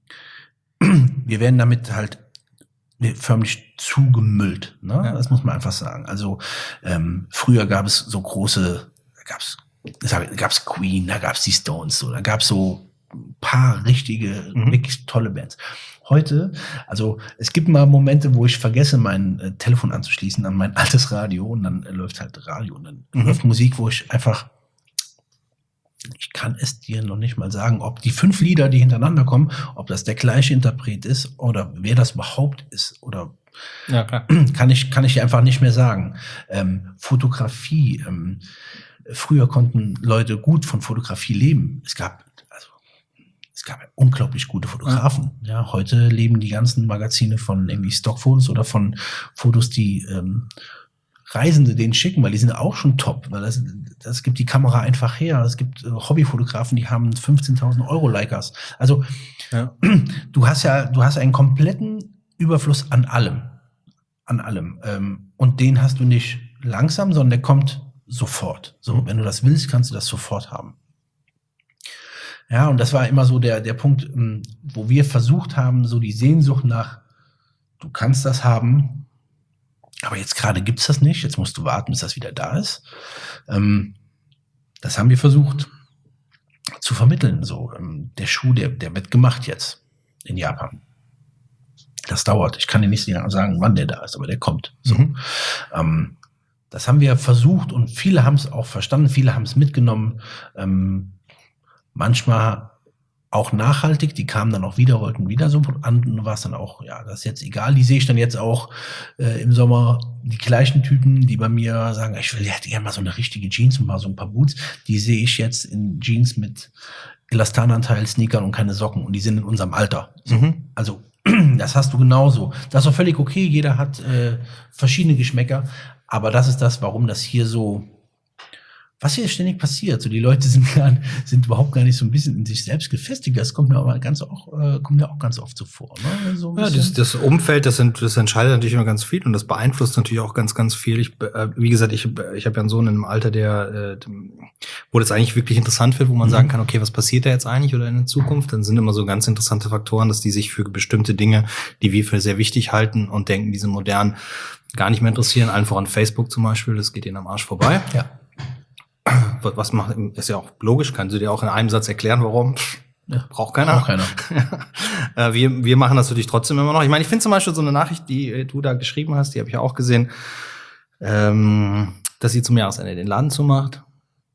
[SPEAKER 2] wir werden damit halt förmlich zugemüllt, ne?
[SPEAKER 1] Ja.
[SPEAKER 2] Das muss man einfach sagen. Also ähm, früher gab es so große, da gab's, da gab's Queen, da gab's die Stones, so, da gab's so ein paar richtige,
[SPEAKER 1] Mhm.
[SPEAKER 2] wirklich tolle Bands. Heute, also es gibt mal Momente, wo ich vergesse, mein äh, Telefon anzuschließen an mein altes Radio und dann äh, läuft halt Radio und dann
[SPEAKER 1] Mhm.
[SPEAKER 2] läuft Musik, wo ich einfach, ich kann es dir noch nicht mal sagen, ob die fünf Lieder, die hintereinander kommen, ob das der gleiche Interpret ist oder wer das überhaupt ist oder
[SPEAKER 1] Ja, klar.
[SPEAKER 2] kann ich, kann ich dir einfach nicht mehr sagen. Ähm, Fotografie, ähm, früher konnten Leute gut von Fotografie leben. Es gab, also, es gab unglaublich gute Fotografen. Ja, heute leben die ganzen Magazine von irgendwie Stockfotos oder von Fotos, die ähm, Reisende denen schicken, weil die sind auch schon top, weil das, das gibt die Kamera einfach her. Es gibt äh, Hobbyfotografen, die haben fünfzehntausend Euro Leicas. Also,
[SPEAKER 1] Ja.
[SPEAKER 2] du hast ja, du hast einen kompletten Überfluss an allem. An allem. Ähm, und den hast du nicht langsam, sondern der kommt sofort. So,
[SPEAKER 1] Mhm.
[SPEAKER 2] wenn du das willst, kannst du das sofort haben. Ja, und das war immer so der, der Punkt, ähm, wo wir versucht haben, so die Sehnsucht nach, du kannst das haben, aber jetzt gerade gibt's das nicht, jetzt musst du warten, bis das wieder da ist. Ähm, das haben wir versucht zu vermitteln. So, ähm, der Schuh, der, der wird gemacht jetzt in Japan. Das dauert. Ich kann dir nicht sagen, wann der da ist, aber der kommt. So.
[SPEAKER 1] Mhm.
[SPEAKER 2] Ähm, das haben wir versucht und viele haben es auch verstanden, viele haben es mitgenommen. Ähm, manchmal auch nachhaltig, die kamen dann auch wieder, wollten wieder so an, war es dann auch, ja, das ist jetzt egal, die sehe ich dann jetzt auch äh, im Sommer, die gleichen Typen, die bei mir sagen, ich will, hätte gerne mal so eine richtige Jeans und mal so ein paar Boots, die sehe ich jetzt in Jeans mit Elastananteil, Sneakern und keine Socken und die sind in unserem Alter. So.
[SPEAKER 1] Mhm.
[SPEAKER 2] Also, das hast du genauso. Das ist auch völlig okay, jeder hat äh, verschiedene Geschmäcker, aber das ist das, warum das hier so, was hier ständig passiert. So, die Leute sind gar, sind überhaupt gar nicht so ein bisschen in sich selbst gefestigt. Das kommt mir aber ganz auch, äh, kommt mir auch ganz oft so vor. Ne? So ein
[SPEAKER 1] Ja, das,
[SPEAKER 2] bisschen.
[SPEAKER 1] das Umfeld, das, sind, das entscheidet natürlich immer ganz viel und das beeinflusst natürlich auch ganz, ganz viel. Ich, äh, wie gesagt, ich, ich habe ja einen Sohn in einem Alter, der, äh, wo das eigentlich wirklich interessant wird, wo man
[SPEAKER 2] Mhm.
[SPEAKER 1] sagen kann, okay, was passiert da jetzt eigentlich oder in der Zukunft? Dann sind immer so ganz interessante Faktoren, dass die sich für bestimmte Dinge, die wir für sehr wichtig halten und denken, diese modern gar nicht mehr interessieren. Allen voran Facebook zum Beispiel, das geht ihnen am Arsch vorbei.
[SPEAKER 2] Ja.
[SPEAKER 1] Was macht, ist ja auch logisch, kannst du dir auch in einem Satz erklären, warum?
[SPEAKER 2] Ja.
[SPEAKER 1] Braucht keiner.
[SPEAKER 2] Braucht keiner.
[SPEAKER 1] Äh, wir, wir machen das natürlich trotzdem immer noch. Ich meine, ich finde zum Beispiel so eine Nachricht, die äh, du da geschrieben hast, die habe ich ja auch gesehen, ähm, dass sie zum Jahresende den Laden zumacht.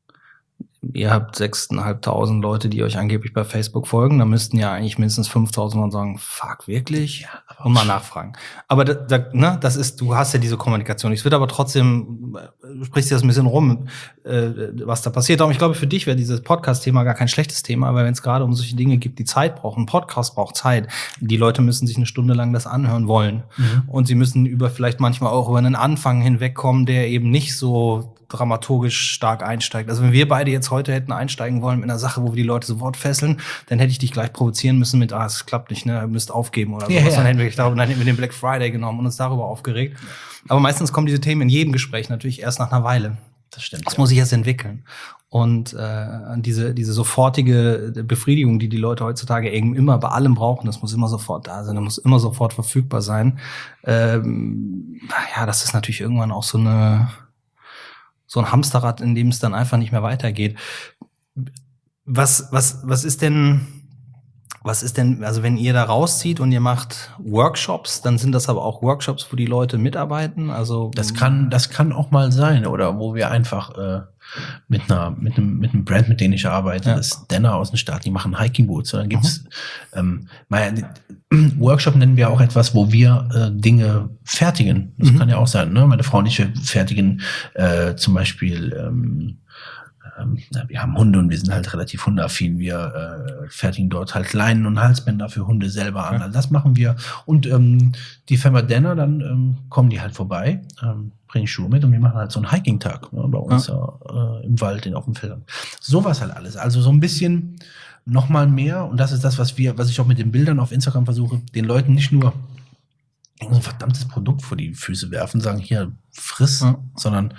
[SPEAKER 1] Ihr habt sechstausendfünfhundert Leute, die euch angeblich bei Facebook folgen. Da müssten ja eigentlich mindestens fünftausend Leute sagen, fuck, wirklich?
[SPEAKER 2] Ja, aber
[SPEAKER 1] Und mal nachfragen. Aber da, da, ne, das ist, du hast ja diese Kommunikation. Es wird aber trotzdem, du sprichst dir das ein bisschen rum, äh, was da passiert. Darum, ich glaube, für dich wäre dieses Podcast-Thema gar kein schlechtes Thema, weil wenn es gerade um solche Dinge gibt, die Zeit brauchen, ein Podcast braucht Zeit. Die Leute müssen sich eine Stunde lang das anhören wollen.
[SPEAKER 2] Mhm.
[SPEAKER 1] Und sie müssen über vielleicht manchmal auch über einen Anfang hinwegkommen, der eben nicht so dramaturgisch stark einsteigt. Also wenn wir beide jetzt heute hätten einsteigen wollen mit einer Sache, wo wir die Leute sofort fesseln, dann hätte ich dich gleich provozieren müssen mit, ah, es klappt nicht, ne, ihr müsst aufgeben oder
[SPEAKER 2] Ja,
[SPEAKER 1] sowas.
[SPEAKER 2] ja.
[SPEAKER 1] Dann hätten wir, darüber, dann hätten wir den Black Friday genommen und uns darüber aufgeregt. Aber meistens kommen diese Themen in jedem Gespräch natürlich erst nach einer Weile.
[SPEAKER 2] Das stimmt.
[SPEAKER 1] Das
[SPEAKER 2] Ja.
[SPEAKER 1] muss sich erst entwickeln. Und äh, diese, diese sofortige Befriedigung, die die Leute heutzutage eben immer bei allem brauchen, das muss immer sofort da sein, das muss immer sofort verfügbar sein. Ähm, ja, das ist natürlich irgendwann auch so eine so ein Hamsterrad, in dem es dann einfach nicht mehr weitergeht. Was was was ist denn Was ist denn, also wenn ihr da rauszieht und ihr macht Workshops, dann sind das aber auch Workshops, wo die Leute mitarbeiten? Also
[SPEAKER 2] Das kann, das kann auch mal sein, oder wo wir einfach äh, mit einer, mit einem, mit einem Brand, mit dem ich arbeite,
[SPEAKER 1] Ja.
[SPEAKER 2] das ist Denner aus den Staaten, die machen Hiking Boots. Und dann gibt's ähm, mal, Workshop nennen wir auch etwas, wo wir äh, Dinge fertigen. Das
[SPEAKER 1] Mhm.
[SPEAKER 2] kann ja auch sein, ne? Meine Frau und ich wir fertigen äh, zum Beispiel ähm, ähm, na, wir haben Hunde und wir sind halt relativ hundeaffin. Wir äh, fertigen dort halt Leinen und Halsbänder für Hunde selber an.
[SPEAKER 1] Ja.
[SPEAKER 2] Also das machen wir. Und ähm, die Firma Denner, dann ähm, kommen die halt vorbei, ähm, bringen Schuhe mit und wir machen halt so einen Hiking-Tag, ne, bei uns ja. äh, im Wald, in, auf dem Feldern. Sowas halt alles. Also so ein bisschen noch mal mehr. Und das ist das, was wir, was ich auch mit den Bildern auf Instagram versuche, den Leuten nicht nur ein verdammtes Produkt vor die Füße werfen, sagen, hier, friss,
[SPEAKER 1] Ja.
[SPEAKER 2] sondern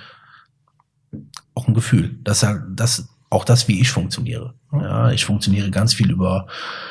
[SPEAKER 2] auch ein Gefühl. Das, das, auch das, wie ich funktioniere. Ja, ich funktioniere ganz viel über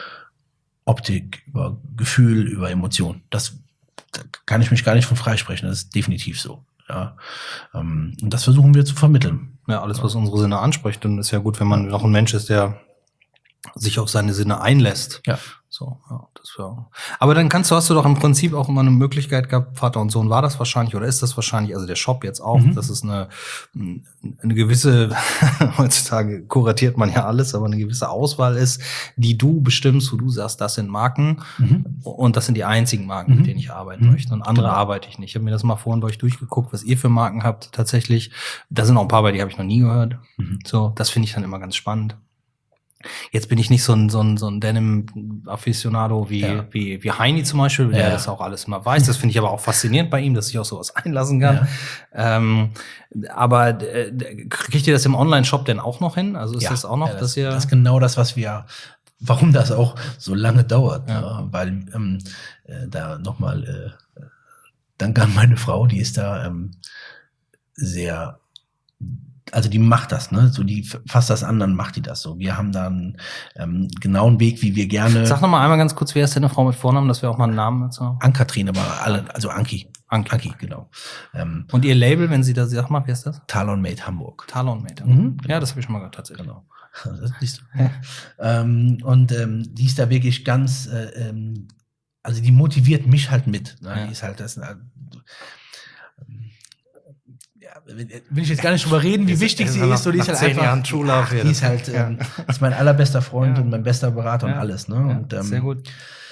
[SPEAKER 2] Optik, über Gefühl, über Emotion. Das da kann ich mich gar nicht von freisprechen. Das ist definitiv so. Ja, ähm, und das versuchen wir zu vermitteln.
[SPEAKER 1] Ja, alles, was unsere Sinne anspricht. Und ist ja gut, wenn man noch ein Mensch ist, der sich auf seine Sinne einlässt.
[SPEAKER 2] Ja.
[SPEAKER 1] So, ja, das war. Aber dann kannst du, hast du doch im Prinzip auch immer eine Möglichkeit gehabt, Vater und Sohn war das wahrscheinlich oder ist das wahrscheinlich, also der Shop jetzt auch,
[SPEAKER 2] Mhm.
[SPEAKER 1] das ist eine, eine gewisse, heutzutage kuratiert man ja alles, aber eine gewisse Auswahl ist, die du bestimmst, wo du sagst, das sind Marken
[SPEAKER 2] Mhm.
[SPEAKER 1] und das sind die einzigen Marken,
[SPEAKER 2] Mhm.
[SPEAKER 1] mit denen ich arbeiten
[SPEAKER 2] Mhm.
[SPEAKER 1] möchte und andere
[SPEAKER 2] Genau.
[SPEAKER 1] arbeite ich nicht. Ich habe mir das mal vorhin bei euch durchgeguckt, was ihr für Marken habt tatsächlich. Da sind auch ein paar bei, die habe ich noch nie gehört.
[SPEAKER 2] Mhm.
[SPEAKER 1] So, das finde ich dann immer ganz spannend. Jetzt bin ich nicht so ein, so ein, so ein Denim-Afficionado wie,
[SPEAKER 2] Ja.
[SPEAKER 1] wie, wie Heini zum Beispiel, der
[SPEAKER 2] Ja.
[SPEAKER 1] das auch alles immer weiß. Das finde ich aber auch faszinierend bei ihm, dass sich auf sowas einlassen kann.
[SPEAKER 2] Ja.
[SPEAKER 1] Ähm, aber äh, kriegt ihr das im Online-Shop denn auch noch hin? Also ist
[SPEAKER 2] Ja.
[SPEAKER 1] das auch noch,
[SPEAKER 2] Ja, das,
[SPEAKER 1] dass ihr...
[SPEAKER 2] das ist genau das, was wir, warum das auch so lange dauert.
[SPEAKER 1] Ja.
[SPEAKER 2] Ja, weil ähm, äh, da nochmal äh, Danke an meine Frau, die ist da ähm, sehr, also die macht das, ne? So die fast das anderen macht die das so. Wir haben da einen ähm, genauen Weg, wie wir gerne.
[SPEAKER 1] Sag noch mal einmal ganz kurz, wer ist denn eine Frau mit Vornamen, dass wir auch mal einen Namen dazu haben?
[SPEAKER 2] Ann-Kathrin, aber alle, also Anki.
[SPEAKER 1] Anki.
[SPEAKER 2] Anki, genau. Ähm,
[SPEAKER 1] Und ihr Label, wenn sie da, sag mal, wer ist das?
[SPEAKER 2] Talon Made Hamburg.
[SPEAKER 1] Talon Made.
[SPEAKER 2] Mhm.
[SPEAKER 1] Ja, das habe ich schon mal gehört, tatsächlich.
[SPEAKER 2] Genau. Das siehst du. Ähm, und ähm, die ist da wirklich ganz, äh, ähm, also die motiviert mich halt mit. Ne?
[SPEAKER 1] Ja.
[SPEAKER 2] Die ist halt das. Äh, ja, will ich jetzt gar nicht drüber reden, wie
[SPEAKER 1] Ist-
[SPEAKER 2] wichtig
[SPEAKER 1] ist
[SPEAKER 2] sie
[SPEAKER 1] nach-
[SPEAKER 2] ist. So, die
[SPEAKER 1] nach
[SPEAKER 2] ist halt
[SPEAKER 1] zehn
[SPEAKER 2] einfach.
[SPEAKER 1] Jahren True Love
[SPEAKER 2] ach,
[SPEAKER 1] hier,
[SPEAKER 2] die ist
[SPEAKER 1] das-
[SPEAKER 2] halt, ähm,
[SPEAKER 1] ja.
[SPEAKER 2] ist mein allerbester Freund
[SPEAKER 1] Ja.
[SPEAKER 2] und mein bester Berater
[SPEAKER 1] Ja.
[SPEAKER 2] und alles. Ne?
[SPEAKER 1] Ja,
[SPEAKER 2] und, ähm,
[SPEAKER 1] sehr gut.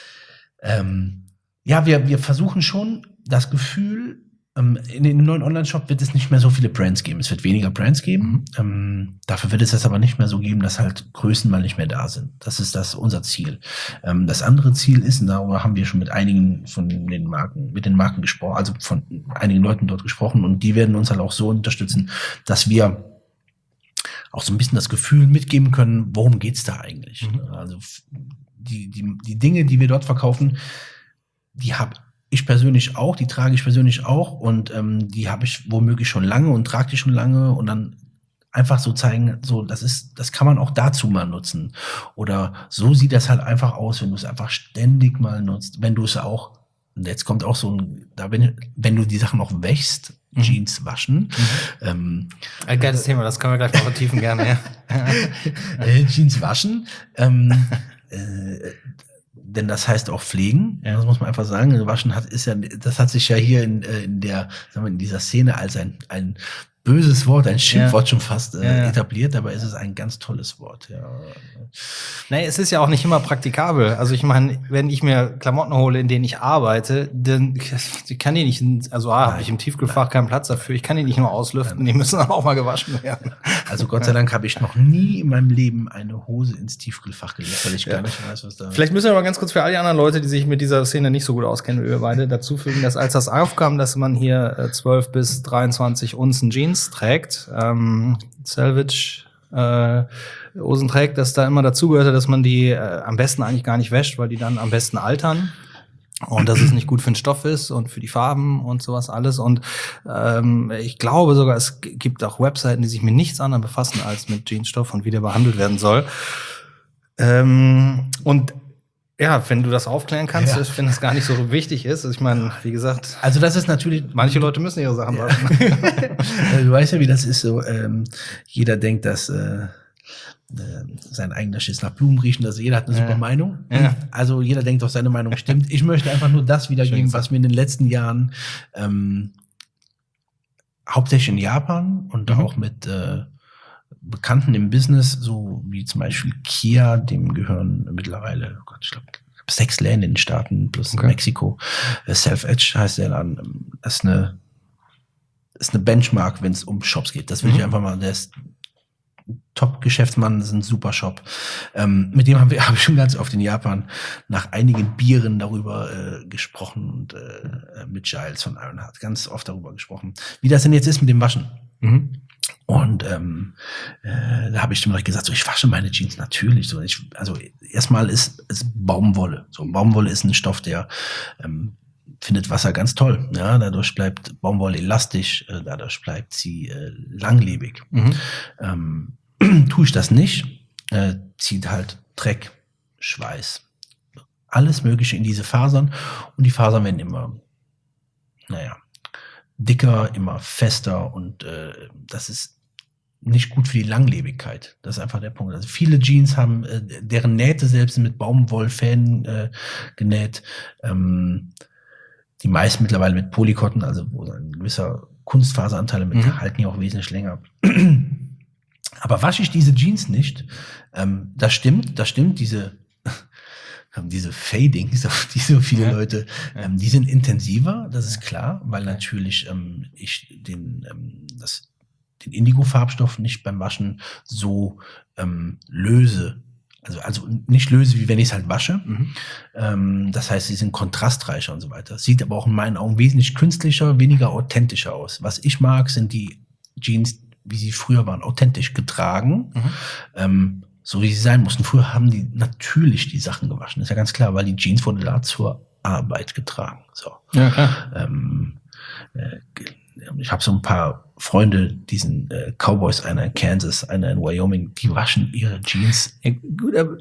[SPEAKER 2] Ähm, ja, wir, wir versuchen schon das Gefühl, ähm, in dem neuen Online-Shop wird es nicht mehr so viele Brands geben. Es wird weniger Brands geben. Ähm, dafür wird es das aber nicht mehr so geben, dass halt Größen mal nicht mehr da sind. Das ist das unser Ziel. Ähm, das andere Ziel ist, und darüber haben wir schon mit einigen von den Marken, mit den Marken gesprochen, also von einigen Leuten dort gesprochen, und die werden uns halt auch so unterstützen, dass wir auch so ein bisschen das Gefühl mitgeben können, worum geht's da eigentlich?
[SPEAKER 1] Mhm.
[SPEAKER 2] Also die, die, die Dinge, die wir dort verkaufen, die habe ich persönlich auch, die trage ich persönlich auch, und ähm, die habe ich womöglich schon lange und trage die schon lange, und dann einfach so zeigen, so das ist, das kann man auch dazu mal nutzen. Oder so sieht das halt einfach aus, wenn du es einfach ständig mal nutzt, wenn du es auch, und jetzt kommt auch so ein, da wenn, wenn du die Sachen auch wäschst,
[SPEAKER 1] Mhm.
[SPEAKER 2] Jeans waschen,
[SPEAKER 1] Mhm.
[SPEAKER 2] ähm,
[SPEAKER 1] Ein geiles Thema, das können wir gleich mal vertiefen gerne. Ja.
[SPEAKER 2] äh, Jeans waschen, ähm, äh, denn das heißt auch pflegen, ja, das muss man einfach sagen. Waschen hat, ist ja, das hat sich ja hier in, äh, in der, sagen wir, in dieser Szene als ein, ein böses Wort, ein Schimpfwort schon fast äh,
[SPEAKER 1] Ja, ja.
[SPEAKER 2] etabliert, dabei ist es ein ganz tolles Wort, ja.
[SPEAKER 1] Nee, es ist ja auch nicht immer praktikabel. Also ich meine, wenn ich mir Klamotten hole, in denen ich arbeite, dann ich kann die nicht, also A, habe ich im Tiefkühlfach keinen Platz dafür. Ich kann die nicht nur auslüften, die müssen aber auch mal gewaschen werden.
[SPEAKER 2] Also Gott sei Dank habe ich noch nie in meinem Leben eine Hose ins Tiefkühlfach gelegt, weil ich
[SPEAKER 1] Ja.
[SPEAKER 2] gar nicht weiß, was da.
[SPEAKER 1] Vielleicht müssen wir aber ganz kurz für all die anderen Leute, die sich mit dieser Szene nicht so gut auskennen wie wir beide, dazu fügen, dass als das aufkam, dass man hier äh, zwölf bis dreiundzwanzig Unzen Jeans trägt, ähm, Selvage äh, Hosen trägt, dass da immer dazugehörte, dass man die äh, am besten eigentlich gar nicht wäscht, weil die dann am besten altern. Und dass es nicht gut für den Stoff ist und für die Farben und sowas alles. Und ähm, ich glaube sogar, es g- gibt auch Webseiten, die sich mit nichts anderem befassen als mit Jeansstoff und wie der behandelt werden soll. Ähm, und ja, wenn du das aufklären kannst,
[SPEAKER 2] Ja.
[SPEAKER 1] ich finde es gar nicht so wichtig ist. Ich meine, wie gesagt,
[SPEAKER 2] Also das ist natürlich,
[SPEAKER 1] manche Leute müssen ihre Sachen waschen.
[SPEAKER 2] Äh, du weißt ja, wie das ist so. Ähm, jeder denkt, dass äh, äh, sein eigener Schiss nach Blumen riechen. Also jeder hat eine
[SPEAKER 1] Ja.
[SPEAKER 2] super Meinung.
[SPEAKER 1] Ja.
[SPEAKER 2] Also jeder denkt doch, seine Meinung stimmt. Ich möchte einfach nur das wiedergeben,
[SPEAKER 1] Schön
[SPEAKER 2] was mir in den letzten Jahren ähm, hauptsächlich in Japan und
[SPEAKER 1] Mhm.
[SPEAKER 2] auch mit äh, Bekannten im Business, so wie zum Beispiel Kia, dem gehören mittlerweile, oh Gott, ich glaube, sechs Läden in den Staaten plus
[SPEAKER 1] Okay.
[SPEAKER 2] Mexiko. Äh, Self-Edge heißt der Laden. Das ist eine, ist eine Benchmark, wenn es um Shops geht. Das will
[SPEAKER 1] Mhm.
[SPEAKER 2] ich einfach mal, der ist Top-Geschäftsmann, das ist ein super Shop. Ähm, mit dem haben wir, habe ich schon ganz oft in Japan nach einigen Bieren darüber äh, gesprochen und äh, mit Giles von Ironheart ganz oft darüber gesprochen, wie das denn jetzt ist mit dem Waschen.
[SPEAKER 1] Mhm.
[SPEAKER 2] Und ähm, äh, da habe ich dem direkt gesagt, so ich wasche meine Jeans natürlich. So, ich, also erstmal ist es Baumwolle. So Baumwolle ist ein Stoff, der ähm, findet Wasser ganz toll. Ja, dadurch bleibt Baumwolle elastisch, äh, dadurch bleibt sie äh, langlebig.
[SPEAKER 1] Mhm.
[SPEAKER 2] Ähm, tue ich das nicht, äh, zieht halt Dreck, Schweiß, alles Mögliche in diese Fasern und die Fasern werden immer, naja, dicker, immer fester und äh, das ist nicht gut für die Langlebigkeit. Das ist einfach der Punkt. Also viele Jeans haben, äh, deren Nähte selbst sind mit Baumwollfäden äh, genäht. Ähm, die meisten mittlerweile mit Polycotton, also wo ein gewisser Kunstfaseranteil mit
[SPEAKER 1] Mhm.
[SPEAKER 2] halten die auch wesentlich länger. Aber wasche ich diese Jeans nicht, ähm, das stimmt, das stimmt, diese diese Fadings, auf die so viele
[SPEAKER 1] Ja.
[SPEAKER 2] Leute,
[SPEAKER 1] Ja.
[SPEAKER 2] ähm, die sind intensiver, das ist klar, weil
[SPEAKER 1] Okay.
[SPEAKER 2] natürlich ähm, ich den, ähm, das, den Indigo-Farbstoff nicht beim Waschen so ähm, löse. Also, also nicht löse, wie wenn ich es halt wasche.
[SPEAKER 1] Mhm.
[SPEAKER 2] Ähm, das heißt, sie sind kontrastreicher und so weiter. Sieht aber auch in meinen Augen wesentlich künstlicher, weniger authentischer aus. Was ich mag, sind die Jeans, wie sie früher waren, authentisch getragen.
[SPEAKER 1] Mhm.
[SPEAKER 2] Ähm, so wie sie sein mussten. Früher haben die natürlich die Sachen gewaschen, ist ja ganz klar, weil die Jeans wurde da zur Arbeit getragen. So.
[SPEAKER 1] Ja, klar.
[SPEAKER 2] Ähm, äh, ich habe so ein paar Freunde, diesen äh, Cowboys, einer in Kansas, einer in Wyoming, die waschen ihre Jeans
[SPEAKER 1] Ja, gut, aber,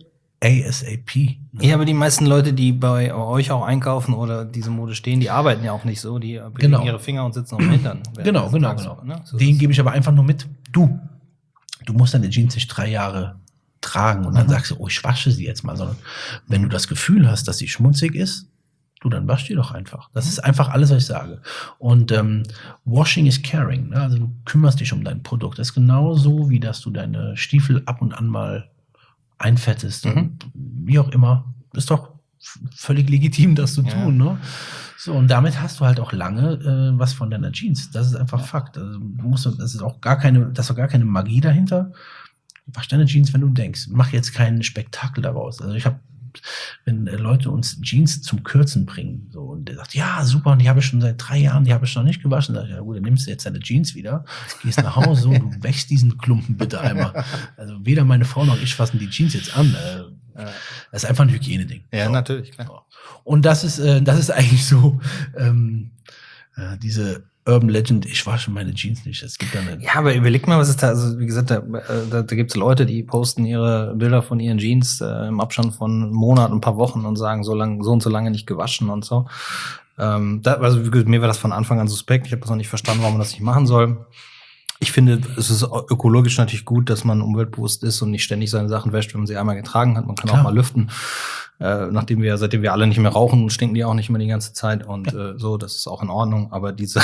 [SPEAKER 2] ASAP. Ne?
[SPEAKER 1] ja, aber die meisten Leute, die bei euch auch einkaufen oder diese Mode stehen, die arbeiten ja auch nicht so. Die bewegen
[SPEAKER 2] Genau.
[SPEAKER 1] ihre Finger und sitzen auf dem Hintern.
[SPEAKER 2] Genau, genau,
[SPEAKER 1] tagsüber,
[SPEAKER 2] genau.
[SPEAKER 1] ne? So
[SPEAKER 2] Den
[SPEAKER 1] ist-
[SPEAKER 2] gebe ich aber einfach nur mit. Du, du musst deine Jeans nicht drei Jahre tragen und dann
[SPEAKER 1] Mhm.
[SPEAKER 2] sagst du, oh, ich wasche sie jetzt mal, sondern wenn du das Gefühl hast, dass sie schmutzig ist, du, dann wasch die doch einfach. Das ist einfach alles, was ich sage. Und ähm, Washing is caring. Ne? Also du kümmerst dich um dein Produkt. Das ist genauso, wie dass du deine Stiefel ab und an mal einfettest.
[SPEAKER 1] Mhm.
[SPEAKER 2] Und wie auch immer. Ist doch f- völlig legitim, das zu
[SPEAKER 1] Ja.
[SPEAKER 2] tun. Ne? So, und damit hast du halt auch lange äh, was von deiner Jeans. Das ist einfach Fakt. Also, du musst, das ist auch gar keine, das ist auch gar keine Magie dahinter. Wasch deine Jeans, wenn du denkst. Mach jetzt kein Spektakel daraus. Also ich habe, wenn äh, Leute uns Jeans zum Kürzen bringen, so und der sagt, ja, super, und die habe ich schon seit drei Jahren, die habe ich noch nicht gewaschen. Da sag ich, ja gut, dann nimmst du jetzt deine Jeans wieder, gehst nach Hause so, du wäschst diesen Klumpen bitte einmal. Also weder meine Frau noch ich fassen die Jeans jetzt an. Äh,
[SPEAKER 1] Ja.
[SPEAKER 2] das ist einfach ein Hygieneding.
[SPEAKER 1] Ja,
[SPEAKER 2] So.
[SPEAKER 1] natürlich, klar.
[SPEAKER 2] So. Und das ist, äh, das ist eigentlich so ähm, äh, diese Urban Legend, ich wasche meine Jeans nicht. Es gibt da eine.
[SPEAKER 1] Ja, aber überleg mal, was ist da, also wie gesagt, da, äh, da, da gibt's Leute, die posten ihre Bilder von ihren Jeans äh, im Abstand von einem Monat, ein paar Wochen und sagen, so lang, so und so lange nicht gewaschen und so. Ähm, da, also wie gesagt, mir war das von Anfang an suspekt. Ich habe das noch nicht verstanden, warum man das nicht machen soll. Ich finde, es ist ökologisch natürlich gut, dass man umweltbewusst ist und nicht ständig seine Sachen wäscht, wenn man sie einmal getragen hat. Man kann
[SPEAKER 2] Klar.
[SPEAKER 1] auch mal lüften. Äh, nachdem wir, seitdem wir alle nicht mehr rauchen, stinken die auch nicht mehr die ganze Zeit und äh, so, das ist auch in Ordnung. Aber diese,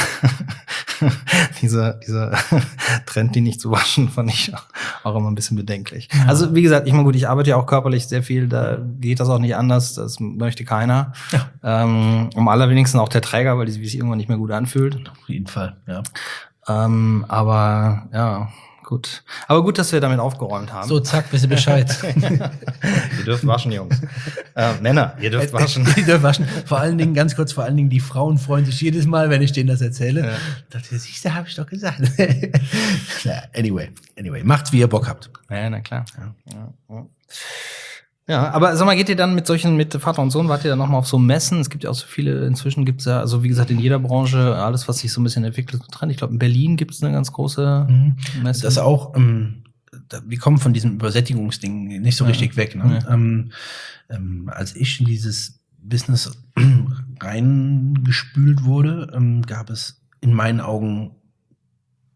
[SPEAKER 1] dieser, dieser Trend, die nicht zu waschen, fand ich auch immer ein bisschen bedenklich.
[SPEAKER 2] Ja.
[SPEAKER 1] Also wie gesagt, ich meine gut, ich arbeite ja auch körperlich sehr viel, da geht das auch nicht anders, das möchte keiner.
[SPEAKER 2] Ja.
[SPEAKER 1] Ähm, am allerwenigsten auch der Träger, weil die sich irgendwann nicht mehr gut anfühlt.
[SPEAKER 2] Auf jeden Fall, ja.
[SPEAKER 1] Ähm, aber ja, gut. Aber gut, dass wir damit aufgeräumt haben.
[SPEAKER 2] So, zack, wisst ihr Bescheid.
[SPEAKER 1] Ihr dürft waschen, Jungs. Äh, Männer, ihr dürft waschen.
[SPEAKER 2] Die dürfen waschen. Vor allen Dingen, ganz kurz, vor allen Dingen, die Frauen freuen sich jedes Mal, wenn ich denen das erzähle.
[SPEAKER 1] Ja.
[SPEAKER 2] Das siehst du, habe ich doch gesagt. Na, anyway, anyway, macht's, wie ihr Bock habt.
[SPEAKER 1] Ja, na klar. Ja, ja. Ja, aber sag mal, geht ihr dann mit solchen, mit Vater und Sohn, wart ihr dann nochmal auf so Messen? Es gibt ja auch so viele, inzwischen gibt's ja, also wie gesagt, in jeder Branche, alles, was sich so ein bisschen entwickelt, ist dran. Ich glaube, in Berlin gibt's eine ganz große Messe.
[SPEAKER 2] Das auch, ähm, da, wir kommen von diesem Übersättigungsding nicht so
[SPEAKER 1] Ja.
[SPEAKER 2] richtig weg. Ne?
[SPEAKER 1] Ja.
[SPEAKER 2] Ähm, ähm, als ich in dieses Business reingespült wurde, ähm, gab es in meinen Augen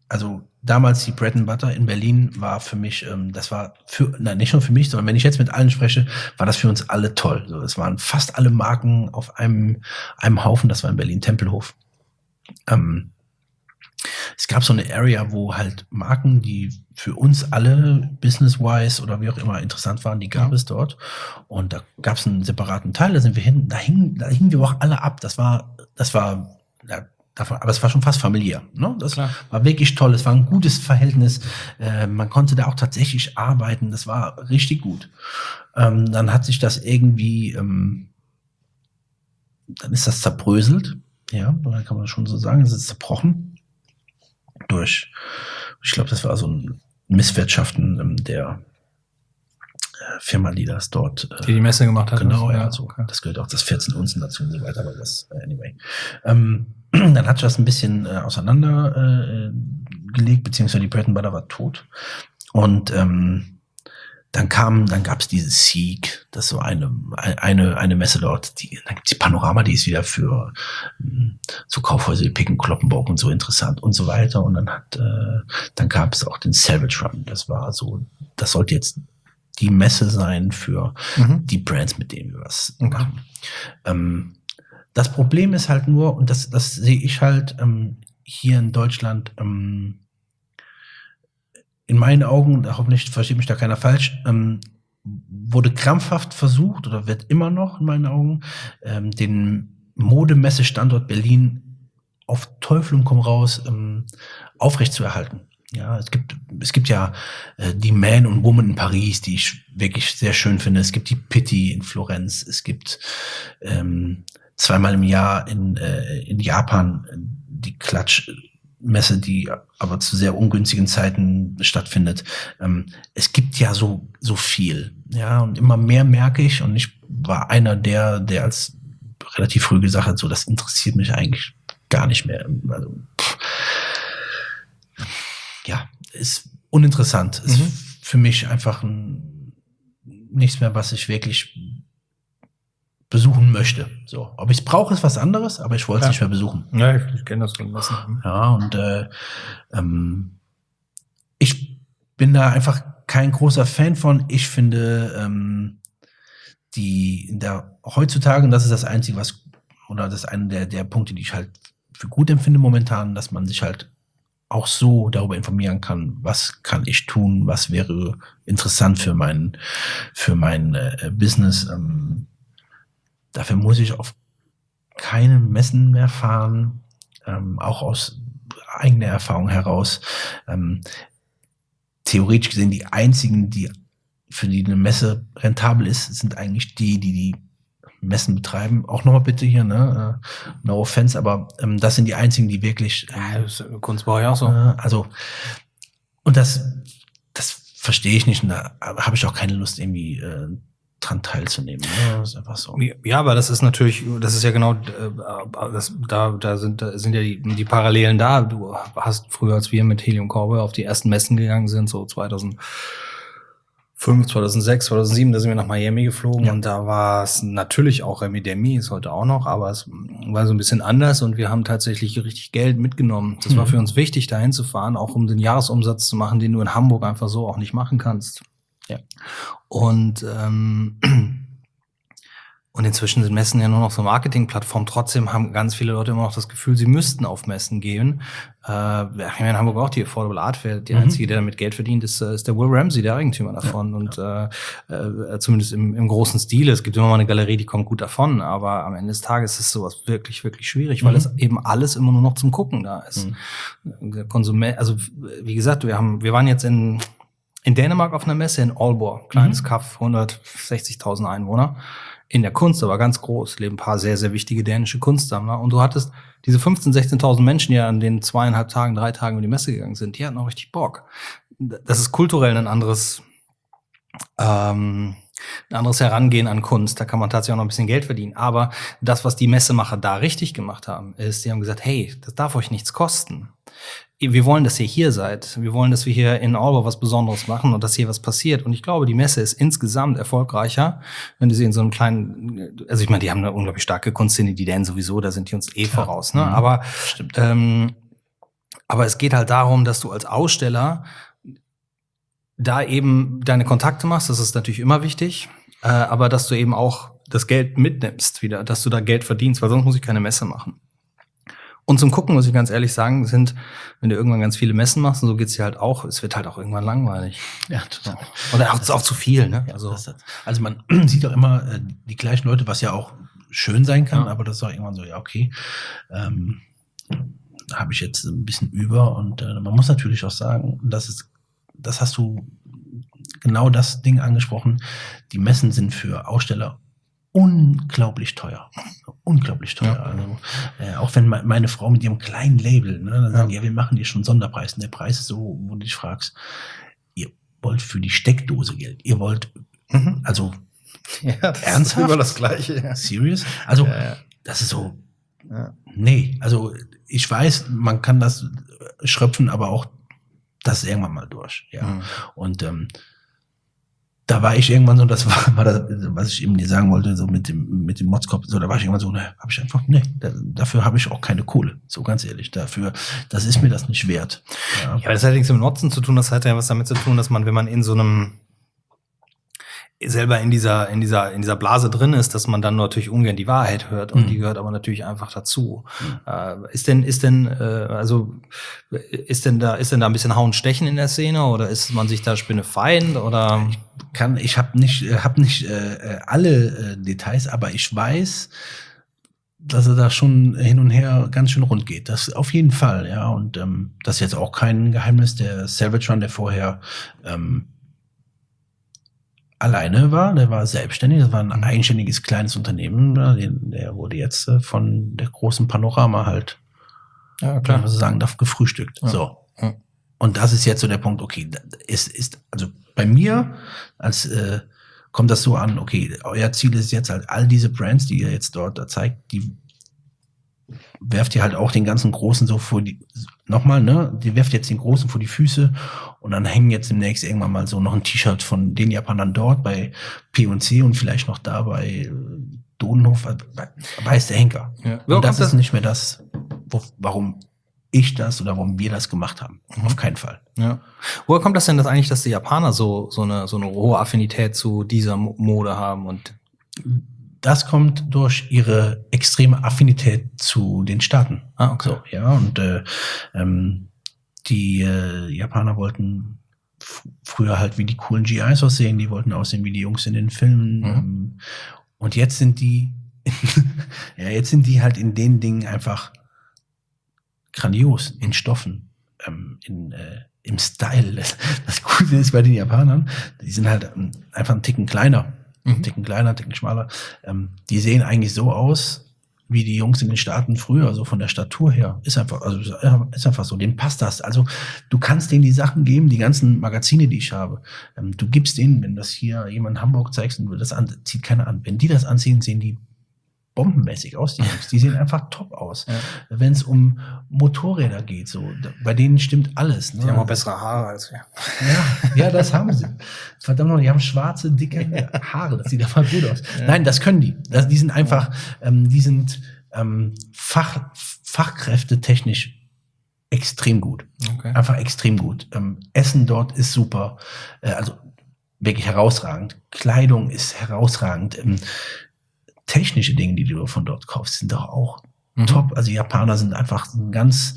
[SPEAKER 2] also damals die Bread and Butter in Berlin war für mich, ähm, das war für, nein, nicht nur für mich, sondern wenn ich jetzt mit allen spreche, war das für uns alle toll. So, es waren fast alle Marken auf einem, einem Haufen, das war in Berlin Tempelhof. Ähm, es gab so eine Area, wo halt Marken, die für uns alle business-wise oder wie auch immer interessant waren, die gab
[SPEAKER 1] Mhm.
[SPEAKER 2] es dort. Und da gab es einen separaten Teil, da sind wir hin, da hingen, da hingen wir auch alle ab. Das war, das war, ja, davon, aber es war schon fast familiär. Ne? Das
[SPEAKER 1] Klar.
[SPEAKER 2] war wirklich toll. Es war ein gutes Verhältnis. Äh, man konnte da auch tatsächlich arbeiten. Das war richtig gut. Ähm, dann hat sich das irgendwie, ähm, dann ist das zerbröselt. Ja, dann kann man schon so sagen, es ist zerbrochen durch, ich glaube, das war so ein Misswirtschaften ähm, der äh, Firma, die das dort
[SPEAKER 1] Die die Messe gemacht hat.
[SPEAKER 2] genau,
[SPEAKER 1] das?
[SPEAKER 2] ja, also das gehört auch das vierzehn Unzen dazu und so weiter, aber das, äh, anyway. Ähm, dann hat sich das ein bisschen äh, auseinander äh, gelegt, beziehungsweise die Bread and Butter war tot. Und ähm, dann kam, dann gab es diese Sieg, das ist so eine, eine, eine Messe dort, die, dann gibt's die Panorama, die ist wieder für mh, so Kaufhäuser wie Picken, Kloppenburg und so interessant und so weiter. Und dann hat, äh, dann gab es auch den Savage Run. Das war so, das sollte jetzt die Messe sein für
[SPEAKER 1] Mhm.
[SPEAKER 2] die Brands, mit denen wir was
[SPEAKER 1] Okay.
[SPEAKER 2] machen. Ähm, das Problem ist halt nur, und das, das sehe ich halt ähm, hier in Deutschland, ähm, in meinen Augen, hoffentlich versteht mich da keiner falsch, ähm, wurde krampfhaft versucht oder wird immer noch in meinen Augen, ähm, den Modemessestandort Berlin auf Teufel und komm raus ähm, aufrechtzuerhalten. Ja, es gibt, es gibt ja äh, die Man und Woman in Paris, die ich wirklich sehr schön finde. Es gibt die Pitti in Florenz. Es gibt ähm, zweimal im Jahr in, äh, in Japan äh, die Klatschmesse, die aber zu sehr ungünstigen Zeiten stattfindet. Ähm, es gibt ja so, so viel. Ja, und immer mehr merke ich, und ich war einer der, der als relativ früh gesagt hat, so, das interessiert mich eigentlich gar nicht mehr. Also, pff, ja, ist uninteressant. Ist
[SPEAKER 1] Mhm.
[SPEAKER 2] für mich einfach ein, nichts mehr, was ich wirklich besuchen möchte. So, ob ich es brauche, ist was anderes, aber ich wollte es
[SPEAKER 1] Ja.
[SPEAKER 2] nicht mehr besuchen.
[SPEAKER 1] Ja, ich, ich kenne das von Messen.
[SPEAKER 2] Ja, und äh, ähm, ich bin da einfach kein großer Fan von. Ich finde, ähm, die in der heutzutage, und das ist das Einzige, was, oder das ist einer der, der Punkte, die ich halt für gut empfinde momentan, dass man sich halt auch so darüber informieren kann, was kann ich tun, was wäre interessant für mein, für mein äh, Business. Ähm, dafür muss ich auf keine Messen mehr fahren, ähm, auch aus eigener Erfahrung heraus. Ähm, theoretisch gesehen, die einzigen, die für die eine Messe rentabel ist, sind eigentlich die, die die Messen betreiben. Auch nochmal bitte hier, ne? Uh, no offense, aber ähm, das sind die einzigen, die wirklich. Ähm,
[SPEAKER 1] Ja, das ist Kunstbau ja auch so.
[SPEAKER 2] Äh, also, und das, das verstehe ich nicht, und da habe ich auch keine Lust, irgendwie äh, dran teilzunehmen. Ne? Das ist einfach so.
[SPEAKER 1] Ja, aber das ist natürlich, das ist ja genau, äh, das, da, da sind, da sind ja die, die Parallelen da. Du hast früher, als wir mit Helium Cowboy auf die ersten Messen gegangen sind, so zweitausendfünf, zweitausendsechs, zweitausendsieben, da sind wir nach Miami geflogen,
[SPEAKER 2] Ja.
[SPEAKER 1] und da war es natürlich auch Remi Demi, ist heute auch noch, aber es war so ein bisschen anders, und wir haben tatsächlich richtig Geld mitgenommen. Das
[SPEAKER 2] Mhm.
[SPEAKER 1] war für uns wichtig, dahin zu fahren, auch um den Jahresumsatz zu machen, den du in Hamburg einfach so auch nicht machen kannst.
[SPEAKER 2] Ja.
[SPEAKER 1] Und ähm, Und inzwischen sind Messen ja nur noch so Marketingplattformen. Trotzdem haben ganz viele Leute immer noch das Gefühl, sie müssten auf Messen gehen. Äh, wir haben ja in Hamburg auch die Affordable Art Fair. Der
[SPEAKER 2] Mhm.
[SPEAKER 1] einzige, der damit Geld verdient, ist, äh, ist der Will Ramsey, der Eigentümer davon.
[SPEAKER 2] Ja,
[SPEAKER 1] und Äh, äh, zumindest im, im großen Stile. Es gibt immer mal eine Galerie, die kommt gut davon. Aber am Ende des Tages ist sowas wirklich, wirklich schwierig, weil
[SPEAKER 2] Mhm.
[SPEAKER 1] es eben alles immer nur noch zum Gucken da ist.
[SPEAKER 2] Mhm.
[SPEAKER 1] Der Konsument, also wie gesagt, wir haben, wir waren jetzt in in Dänemark auf einer Messe in Aalborg, kleines
[SPEAKER 2] Mhm.
[SPEAKER 1] Kaff, hundertsechzigtausend Einwohner. In der Kunst, aber ganz groß, leben ein paar sehr, sehr wichtige dänische Kunstsammler. Und du hattest diese fünfzehntausend, sechzehntausend Menschen, die an den zweieinhalb Tagen, drei Tagen über die Messe gegangen sind, die hatten auch richtig Bock. Das ist kulturell ein anderes, ähm, ein anderes Herangehen an Kunst. Da kann man tatsächlich auch noch ein bisschen Geld verdienen. Aber das, was die Messemacher da richtig gemacht haben, ist, die haben gesagt, hey, das darf euch nichts kosten. Wir wollen, dass ihr hier seid. Wir wollen, dass wir hier in Aalborg was Besonderes machen und dass hier was passiert. Und ich glaube, die Messe ist insgesamt erfolgreicher, wenn du sie in so einem kleinen, also ich meine, die haben eine unglaublich starke Kunstszene, die Dänen sowieso, da sind die uns eh
[SPEAKER 2] Klar.
[SPEAKER 1] voraus, ne?
[SPEAKER 2] Mhm.
[SPEAKER 1] Aber
[SPEAKER 2] Stimmt.
[SPEAKER 1] ähm, Aber es geht halt darum, dass du als Aussteller da eben deine Kontakte machst, das ist natürlich immer wichtig, äh, aber dass du eben auch das Geld mitnimmst wieder, dass du da Geld verdienst, weil sonst muss ich keine Messe machen. Und zum Gucken, muss ich ganz ehrlich sagen, sind, wenn du irgendwann ganz viele Messen machst, und so geht's dir halt auch, es wird halt auch irgendwann langweilig.
[SPEAKER 2] Ja, total.
[SPEAKER 1] Oder auch, auch zu viel, ne?
[SPEAKER 2] Ja,
[SPEAKER 1] Also,
[SPEAKER 2] das, also man sieht auch immer äh, die gleichen Leute, was ja auch schön sein kann,
[SPEAKER 1] Ja.
[SPEAKER 2] aber das ist auch irgendwann so, ja, okay, ähm, habe ich jetzt ein bisschen über und äh, man muss natürlich auch sagen, das ist, das hast du genau das Ding angesprochen, die Messen sind für Aussteller unglaublich teuer. Unglaublich teuer.
[SPEAKER 1] Ja.
[SPEAKER 2] Also, äh, auch wenn me- meine Frau mit ihrem kleinen Label, ne, dann sagen,
[SPEAKER 1] Ja.
[SPEAKER 2] ja, wir machen dir schon Sonderpreis. Und der Preis ist so, wo du dich fragst, ihr wollt für die Steckdose Geld. Ihr wollt,
[SPEAKER 1] mhm.
[SPEAKER 2] also,
[SPEAKER 1] ja, das
[SPEAKER 2] ernsthaft?
[SPEAKER 1] ist immer das Gleiche. Ja.
[SPEAKER 2] Serious? Also,
[SPEAKER 1] Ja, ja.
[SPEAKER 2] das ist so,
[SPEAKER 1] Ja.
[SPEAKER 2] nee. Also, ich weiß, man kann das schröpfen, aber auch das irgendwann mal durch. Ja.
[SPEAKER 1] Mhm.
[SPEAKER 2] Und, ähm, da war ich irgendwann so, das war, war das, was ich eben dir sagen wollte, so mit dem, mit dem Motzkopf, so, da war ich irgendwann so, ne, hab ich einfach, ne, da, dafür habe ich auch keine Kohle, so ganz ehrlich, dafür, das ist mir das nicht wert. Ja,
[SPEAKER 1] Ja, aber das hat nichts mit Motzen zu tun, das hat ja was damit zu tun, dass man, wenn man in so einem selber in dieser, in dieser, in dieser Blase drin ist, dass man dann natürlich ungern die Wahrheit hört und
[SPEAKER 2] Mhm.
[SPEAKER 1] die gehört aber natürlich einfach dazu.
[SPEAKER 2] Mhm.
[SPEAKER 1] Äh, ist denn, ist denn, äh, also, ist denn da, ist denn da ein bisschen Hauen Stechen in der Szene oder ist man sich da Spinnefeind oder?
[SPEAKER 2] kann, ich habe nicht, äh, hab nicht äh, alle äh, Details, aber ich weiß, dass er da schon hin und her ganz schön rund geht. Das auf jeden Fall, ja. Und ähm, das ist jetzt auch kein Geheimnis. Der Savage Run, der vorher ähm, alleine war, der war selbstständig, das war ein eigenständiges kleines Unternehmen, der wurde jetzt äh, von der großen Panorama halt,
[SPEAKER 1] Ja,
[SPEAKER 2] wenn man so sagen darf, gefrühstückt.
[SPEAKER 1] Ja.
[SPEAKER 2] So.
[SPEAKER 1] Ja.
[SPEAKER 2] Und das ist jetzt so der Punkt, okay, es ist, also bei mir, als äh, kommt das so an, okay, euer Ziel ist jetzt halt, all diese Brands, die ihr jetzt dort da zeigt, die werft ihr halt auch den ganzen Großen so vor die, nochmal, ne, die werft jetzt den Großen vor die Füße und dann hängen jetzt demnächst irgendwann mal so noch ein T-Shirt von den Japanern dort bei P und C und vielleicht noch da bei äh, Dodenhof, weiß der Henker.
[SPEAKER 1] Ja.
[SPEAKER 2] Und das
[SPEAKER 1] das
[SPEAKER 2] ist nicht mehr das, wo, warum ich das oder warum wir das gemacht haben.
[SPEAKER 1] Mhm.
[SPEAKER 2] Auf keinen Fall.
[SPEAKER 1] Ja. Woher kommt das denn, dass eigentlich, dass die Japaner so, so eine, so eine hohe Affinität zu dieser Mo- Mode haben und
[SPEAKER 2] Das kommt durch ihre extreme Affinität zu den Staaten.
[SPEAKER 1] Ah, okay.
[SPEAKER 2] So, ja, und äh, ähm, die äh, Japaner wollten f- früher halt wie die coolen G Is aussehen, die wollten aussehen wie die Jungs in den Filmen.
[SPEAKER 1] Mhm.
[SPEAKER 2] Ähm, und jetzt sind die, ja, jetzt sind die halt in den Dingen einfach grandios, in Stoffen, ähm, in äh, im Style. Das, das Coole ist bei den Japanern, die sind halt ähm, einfach einen Ticken kleiner. Ein
[SPEAKER 1] Mhm.
[SPEAKER 2] Ticken kleiner, ein Ticken schmaler. Ähm, die sehen eigentlich so aus, wie die Jungs in den Staaten früher, so von der Statur her. Ist einfach, also ist einfach so, denen passt das. Also du kannst denen die Sachen geben, die ganzen Magazine, die ich habe. Ähm, du gibst denen, wenn das hier jemand in Hamburg zeigst und du das an, zieht keiner an. Wenn die das anziehen, sehen die bombenmäßig aus, die Jungs. Die sehen einfach top aus.
[SPEAKER 1] Ja.
[SPEAKER 2] Wenn es um Motorräder geht, so, da, bei denen stimmt alles. Ne?
[SPEAKER 1] die haben auch bessere Haare als wir.
[SPEAKER 2] Ja, ja, das haben sie. Verdammt noch, die haben schwarze, dicke Haare. Das sieht einfach gut aus.
[SPEAKER 1] Ja.
[SPEAKER 2] Nein, das können die. Das, die sind einfach, ähm, die sind ähm, Fach, Fachkräfte technisch extrem gut.
[SPEAKER 1] Okay.
[SPEAKER 2] Einfach extrem gut. Ähm, Essen dort ist super. Äh, also wirklich herausragend. Kleidung ist herausragend. Ähm, technische Dinge, die du von dort kaufst, sind doch auch
[SPEAKER 1] Mhm.
[SPEAKER 2] top. Also Japaner sind einfach ein ganz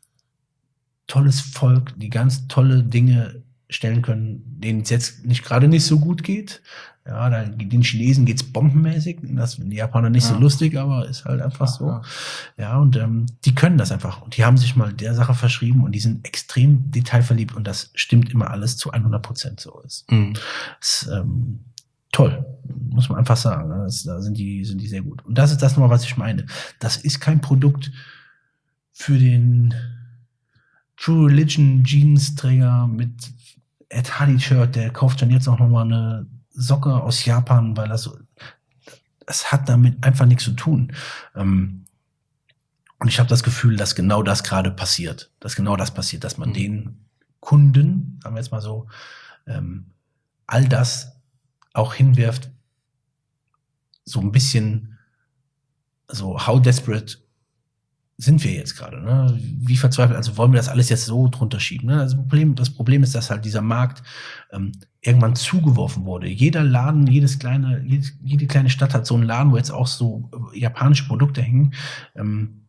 [SPEAKER 2] tolles Volk, die ganz tolle Dinge stellen können, denen es jetzt nicht gerade nicht so gut geht. Ja, da, den Chinesen geht's bombenmäßig, das sind die Japaner nicht
[SPEAKER 1] Ja.
[SPEAKER 2] so lustig, aber ist halt einfach so.
[SPEAKER 1] Ja.
[SPEAKER 2] Ja, und ähm, die können das einfach. Und die haben sich mal der Sache verschrieben und die sind extrem detailverliebt und das stimmt immer alles zu hundert Prozent so ist.
[SPEAKER 1] Mhm.
[SPEAKER 2] Das ist ähm, toll, muss man einfach sagen. ne? Das, da sind die, sind die sehr gut. Und das ist das nochmal, was ich meine. Das ist kein Produkt für den True Religion Jeans-Träger mit Ed Hardy-Shirt, der kauft dann jetzt auch nochmal eine Socke aus Japan, weil das so, das hat damit einfach nichts zu tun. Ähm, und ich habe das Gefühl, dass genau das gerade passiert. Dass genau das passiert, dass man
[SPEAKER 1] Mhm.
[SPEAKER 2] den Kunden, sagen wir jetzt mal so, ähm, all das auch hinwirft, so ein bisschen so how desperate sind wir jetzt gerade? Ne? Wie verzweifelt, also wollen wir das alles jetzt so drunter schieben? Ne? Also Problem, das Problem ist, dass halt dieser Markt ähm, irgendwann zugeworfen wurde. Jeder Laden, jedes kleine, jedes, jede kleine Stadt hat so einen Laden, wo jetzt auch so äh, japanische Produkte hängen. Ähm,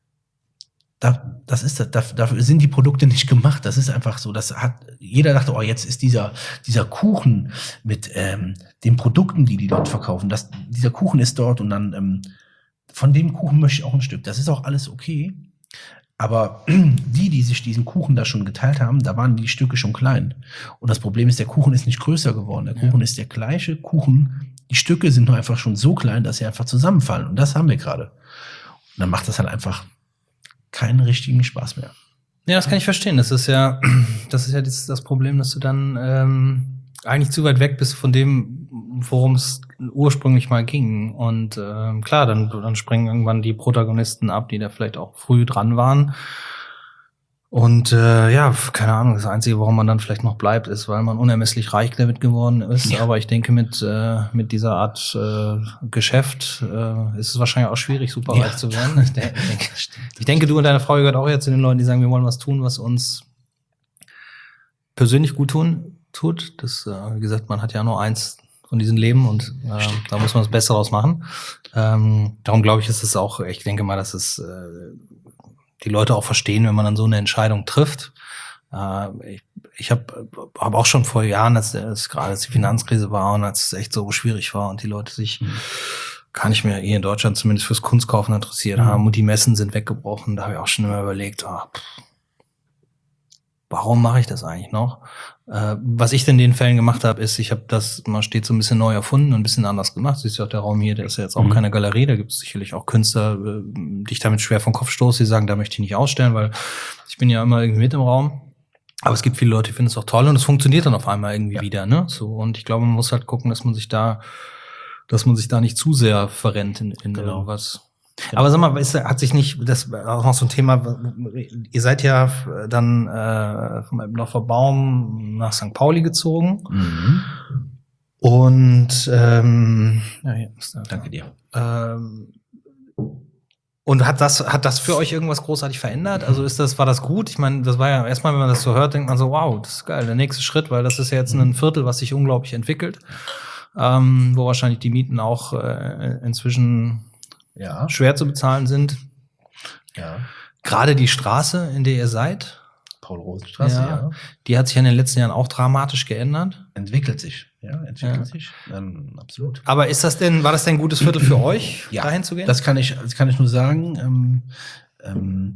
[SPEAKER 2] da, das ist das, dafür sind die Produkte nicht gemacht. Das ist einfach so. Das hat jeder dachte, oh, jetzt ist dieser dieser Kuchen mit ähm, den Produkten, die die dort verkaufen. Das, dieser Kuchen ist dort und dann ähm, von dem Kuchen möchte ich auch ein Stück. Das ist auch alles okay. Aber die, die sich diesen Kuchen da schon geteilt haben, da waren die Stücke schon klein. Und das Problem ist, der Kuchen ist nicht größer geworden. Der Kuchen ja. ist der gleiche Kuchen. Die Stücke sind nur einfach schon so klein, dass sie einfach zusammenfallen. Und das haben wir gerade. Und dann macht das halt einfach keinen richtigen Spaß mehr.
[SPEAKER 1] Ja, das kann ich verstehen. Das ist ja, das ist ja das, das Problem, dass du dann ähm, eigentlich zu weit weg bist von dem, worum es ursprünglich mal ging. Und ähm, klar, dann, dann springen irgendwann die Protagonisten ab, die da vielleicht auch früh dran waren. Und äh, ja, keine Ahnung, das Einzige, warum man dann vielleicht noch bleibt, ist, weil man unermesslich reich damit geworden ist. Ja. Aber ich denke, mit äh, mit dieser Art äh, Geschäft äh, ist es wahrscheinlich auch schwierig, super reich ja. zu werden. Ich denke, ich denke, du und deine Frau gehört auch jetzt zu den Leuten, die sagen, wir wollen was tun, was uns persönlich gut tun tut. Das, äh, wie gesagt, man hat ja nur eins von diesen Leben und äh, da muss man das Beste draus machen. Ähm, darum glaube ich, ist es auch, ich denke mal, dass es äh, die Leute auch verstehen, wenn man dann so eine Entscheidung trifft. Äh, ich ich habe hab auch schon vor Jahren, als, als gerade als die Finanzkrise war und als es echt so schwierig war und die Leute sich mhm. gar nicht mehr hier in Deutschland zumindest fürs Kunstkaufen interessiert mhm. haben und die Messen sind weggebrochen, da habe ich auch schon immer überlegt, oh, pff, warum mache ich das eigentlich noch? Äh, was ich denn in den Fällen gemacht habe, ist, ich habe das mal stets so ein bisschen neu erfunden und ein bisschen anders gemacht. Siehst du auch, der Raum hier, der ist ja jetzt auch mhm. keine Galerie, da gibt es sicherlich auch Künstler, äh, die ich damit schwer vom Kopf stoße, die sagen, da möchte ich nicht ausstellen, weil ich bin ja immer irgendwie mit im Raum. Aber es gibt viele Leute, die finden es auch toll und es funktioniert dann auf einmal irgendwie ja. wieder, ne? So, und ich glaube, man muss halt gucken, dass man sich da, dass man sich da nicht zu sehr verrennt in, in genau. irgendwas. Genau. Aber sag mal, ist, hat sich nicht, das auch noch so ein Thema, ihr seid ja dann äh, vom Eppendorfer Baum nach Sankt Pauli gezogen. Mhm. Und ähm, ja, hier ist der,
[SPEAKER 2] danke dir.
[SPEAKER 1] Ähm, und hat das, hat das für euch irgendwas großartig verändert? Also ist das, war das gut? Ich meine, das war ja erstmal, wenn man das so hört, denkt man so, wow, das ist geil, der nächste Schritt, weil das ist ja jetzt ein Viertel, was sich unglaublich entwickelt, ähm, wo wahrscheinlich die Mieten auch äh, inzwischen ja. schwer zu bezahlen sind.
[SPEAKER 2] Ja.
[SPEAKER 1] Gerade die Straße, in der ihr seid,
[SPEAKER 2] Paul-Rosen-Straße, ja,
[SPEAKER 1] ja, die hat sich in den letzten Jahren auch dramatisch geändert.
[SPEAKER 2] Entwickelt sich, ja, entwickelt
[SPEAKER 1] ja.
[SPEAKER 2] sich, ähm, absolut.
[SPEAKER 1] Aber ist das denn, war das denn ein gutes Viertel für euch,
[SPEAKER 2] ja,
[SPEAKER 1] dahin zu gehen?
[SPEAKER 2] Das kann ich, das kann ich nur sagen. Ähm, ähm,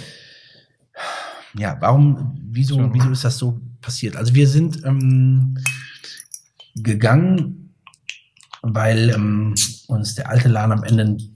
[SPEAKER 2] ja, warum, wieso, wieso ist das so passiert? Also wir sind ähm, gegangen, weil ähm, uns der alte Laden am Ende ein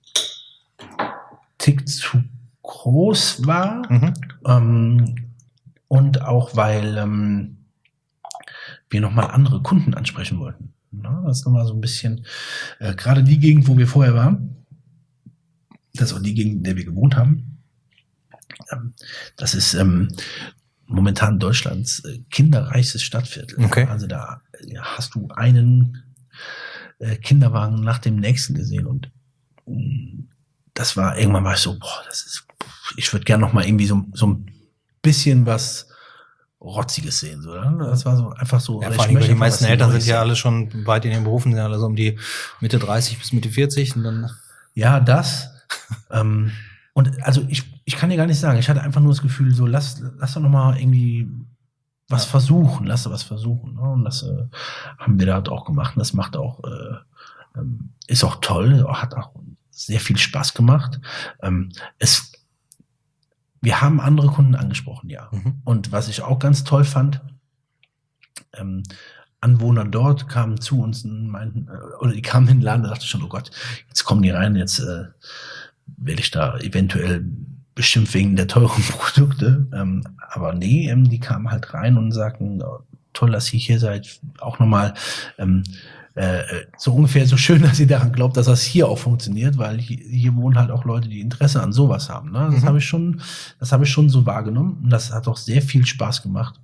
[SPEAKER 2] Tick zu groß war. Mhm. Ähm, und auch, weil ähm, wir nochmal andere Kunden ansprechen wollten. Ja, das ist nochmal so ein bisschen, äh, gerade die Gegend, wo wir vorher waren, das ist auch die Gegend, in der wir gewohnt haben. Ähm, das ist ähm, momentan Deutschlands äh, kinderreichstes Stadtviertel.
[SPEAKER 1] Okay.
[SPEAKER 2] Also da ja, hast du einen äh, Kinderwagen nach dem nächsten gesehen und mh, das war, irgendwann war ich so, boah, das ist, ich würde gerne noch mal irgendwie so, so ein bisschen was Rotziges sehen, so, oder? Das war so einfach so.
[SPEAKER 1] Ja, vor allem, weil die meisten Eltern sind ja alle schon weit in den Berufen, sind ja alle so um die Mitte dreißig bis Mitte vierzig und dann.
[SPEAKER 2] Ja, das. ähm, und also ich, ich kann dir gar nicht sagen, ich hatte einfach nur das Gefühl, so, lass, lass doch noch mal irgendwie was ja. versuchen, lass doch was versuchen. Ne? Und das äh, haben wir da halt auch gemacht. Und das macht auch, äh, ähm, ist auch toll, hat auch sehr viel Spaß gemacht. Ähm, es, wir haben andere Kunden angesprochen, ja. Mhm. Und was ich auch ganz toll fand, ähm, Anwohner dort kamen zu uns und meinten, äh, oder die kamen in den Laden, da dachte ich schon, oh Gott, jetzt kommen die rein, jetzt äh, werde ich da eventuell bestimmt wegen der teuren Produkte. Ähm, aber nee, ähm, die kamen halt rein und sagten, oh, toll, dass ihr hier seid, auch nochmal ähm, Äh, so ungefähr so schön, dass ihr daran glaubt, dass das hier auch funktioniert, weil hier, hier wohnen halt auch Leute, die Interesse an sowas haben. Ne? Das mhm. habe ich schon, das habe ich schon so wahrgenommen und das hat auch sehr viel Spaß gemacht.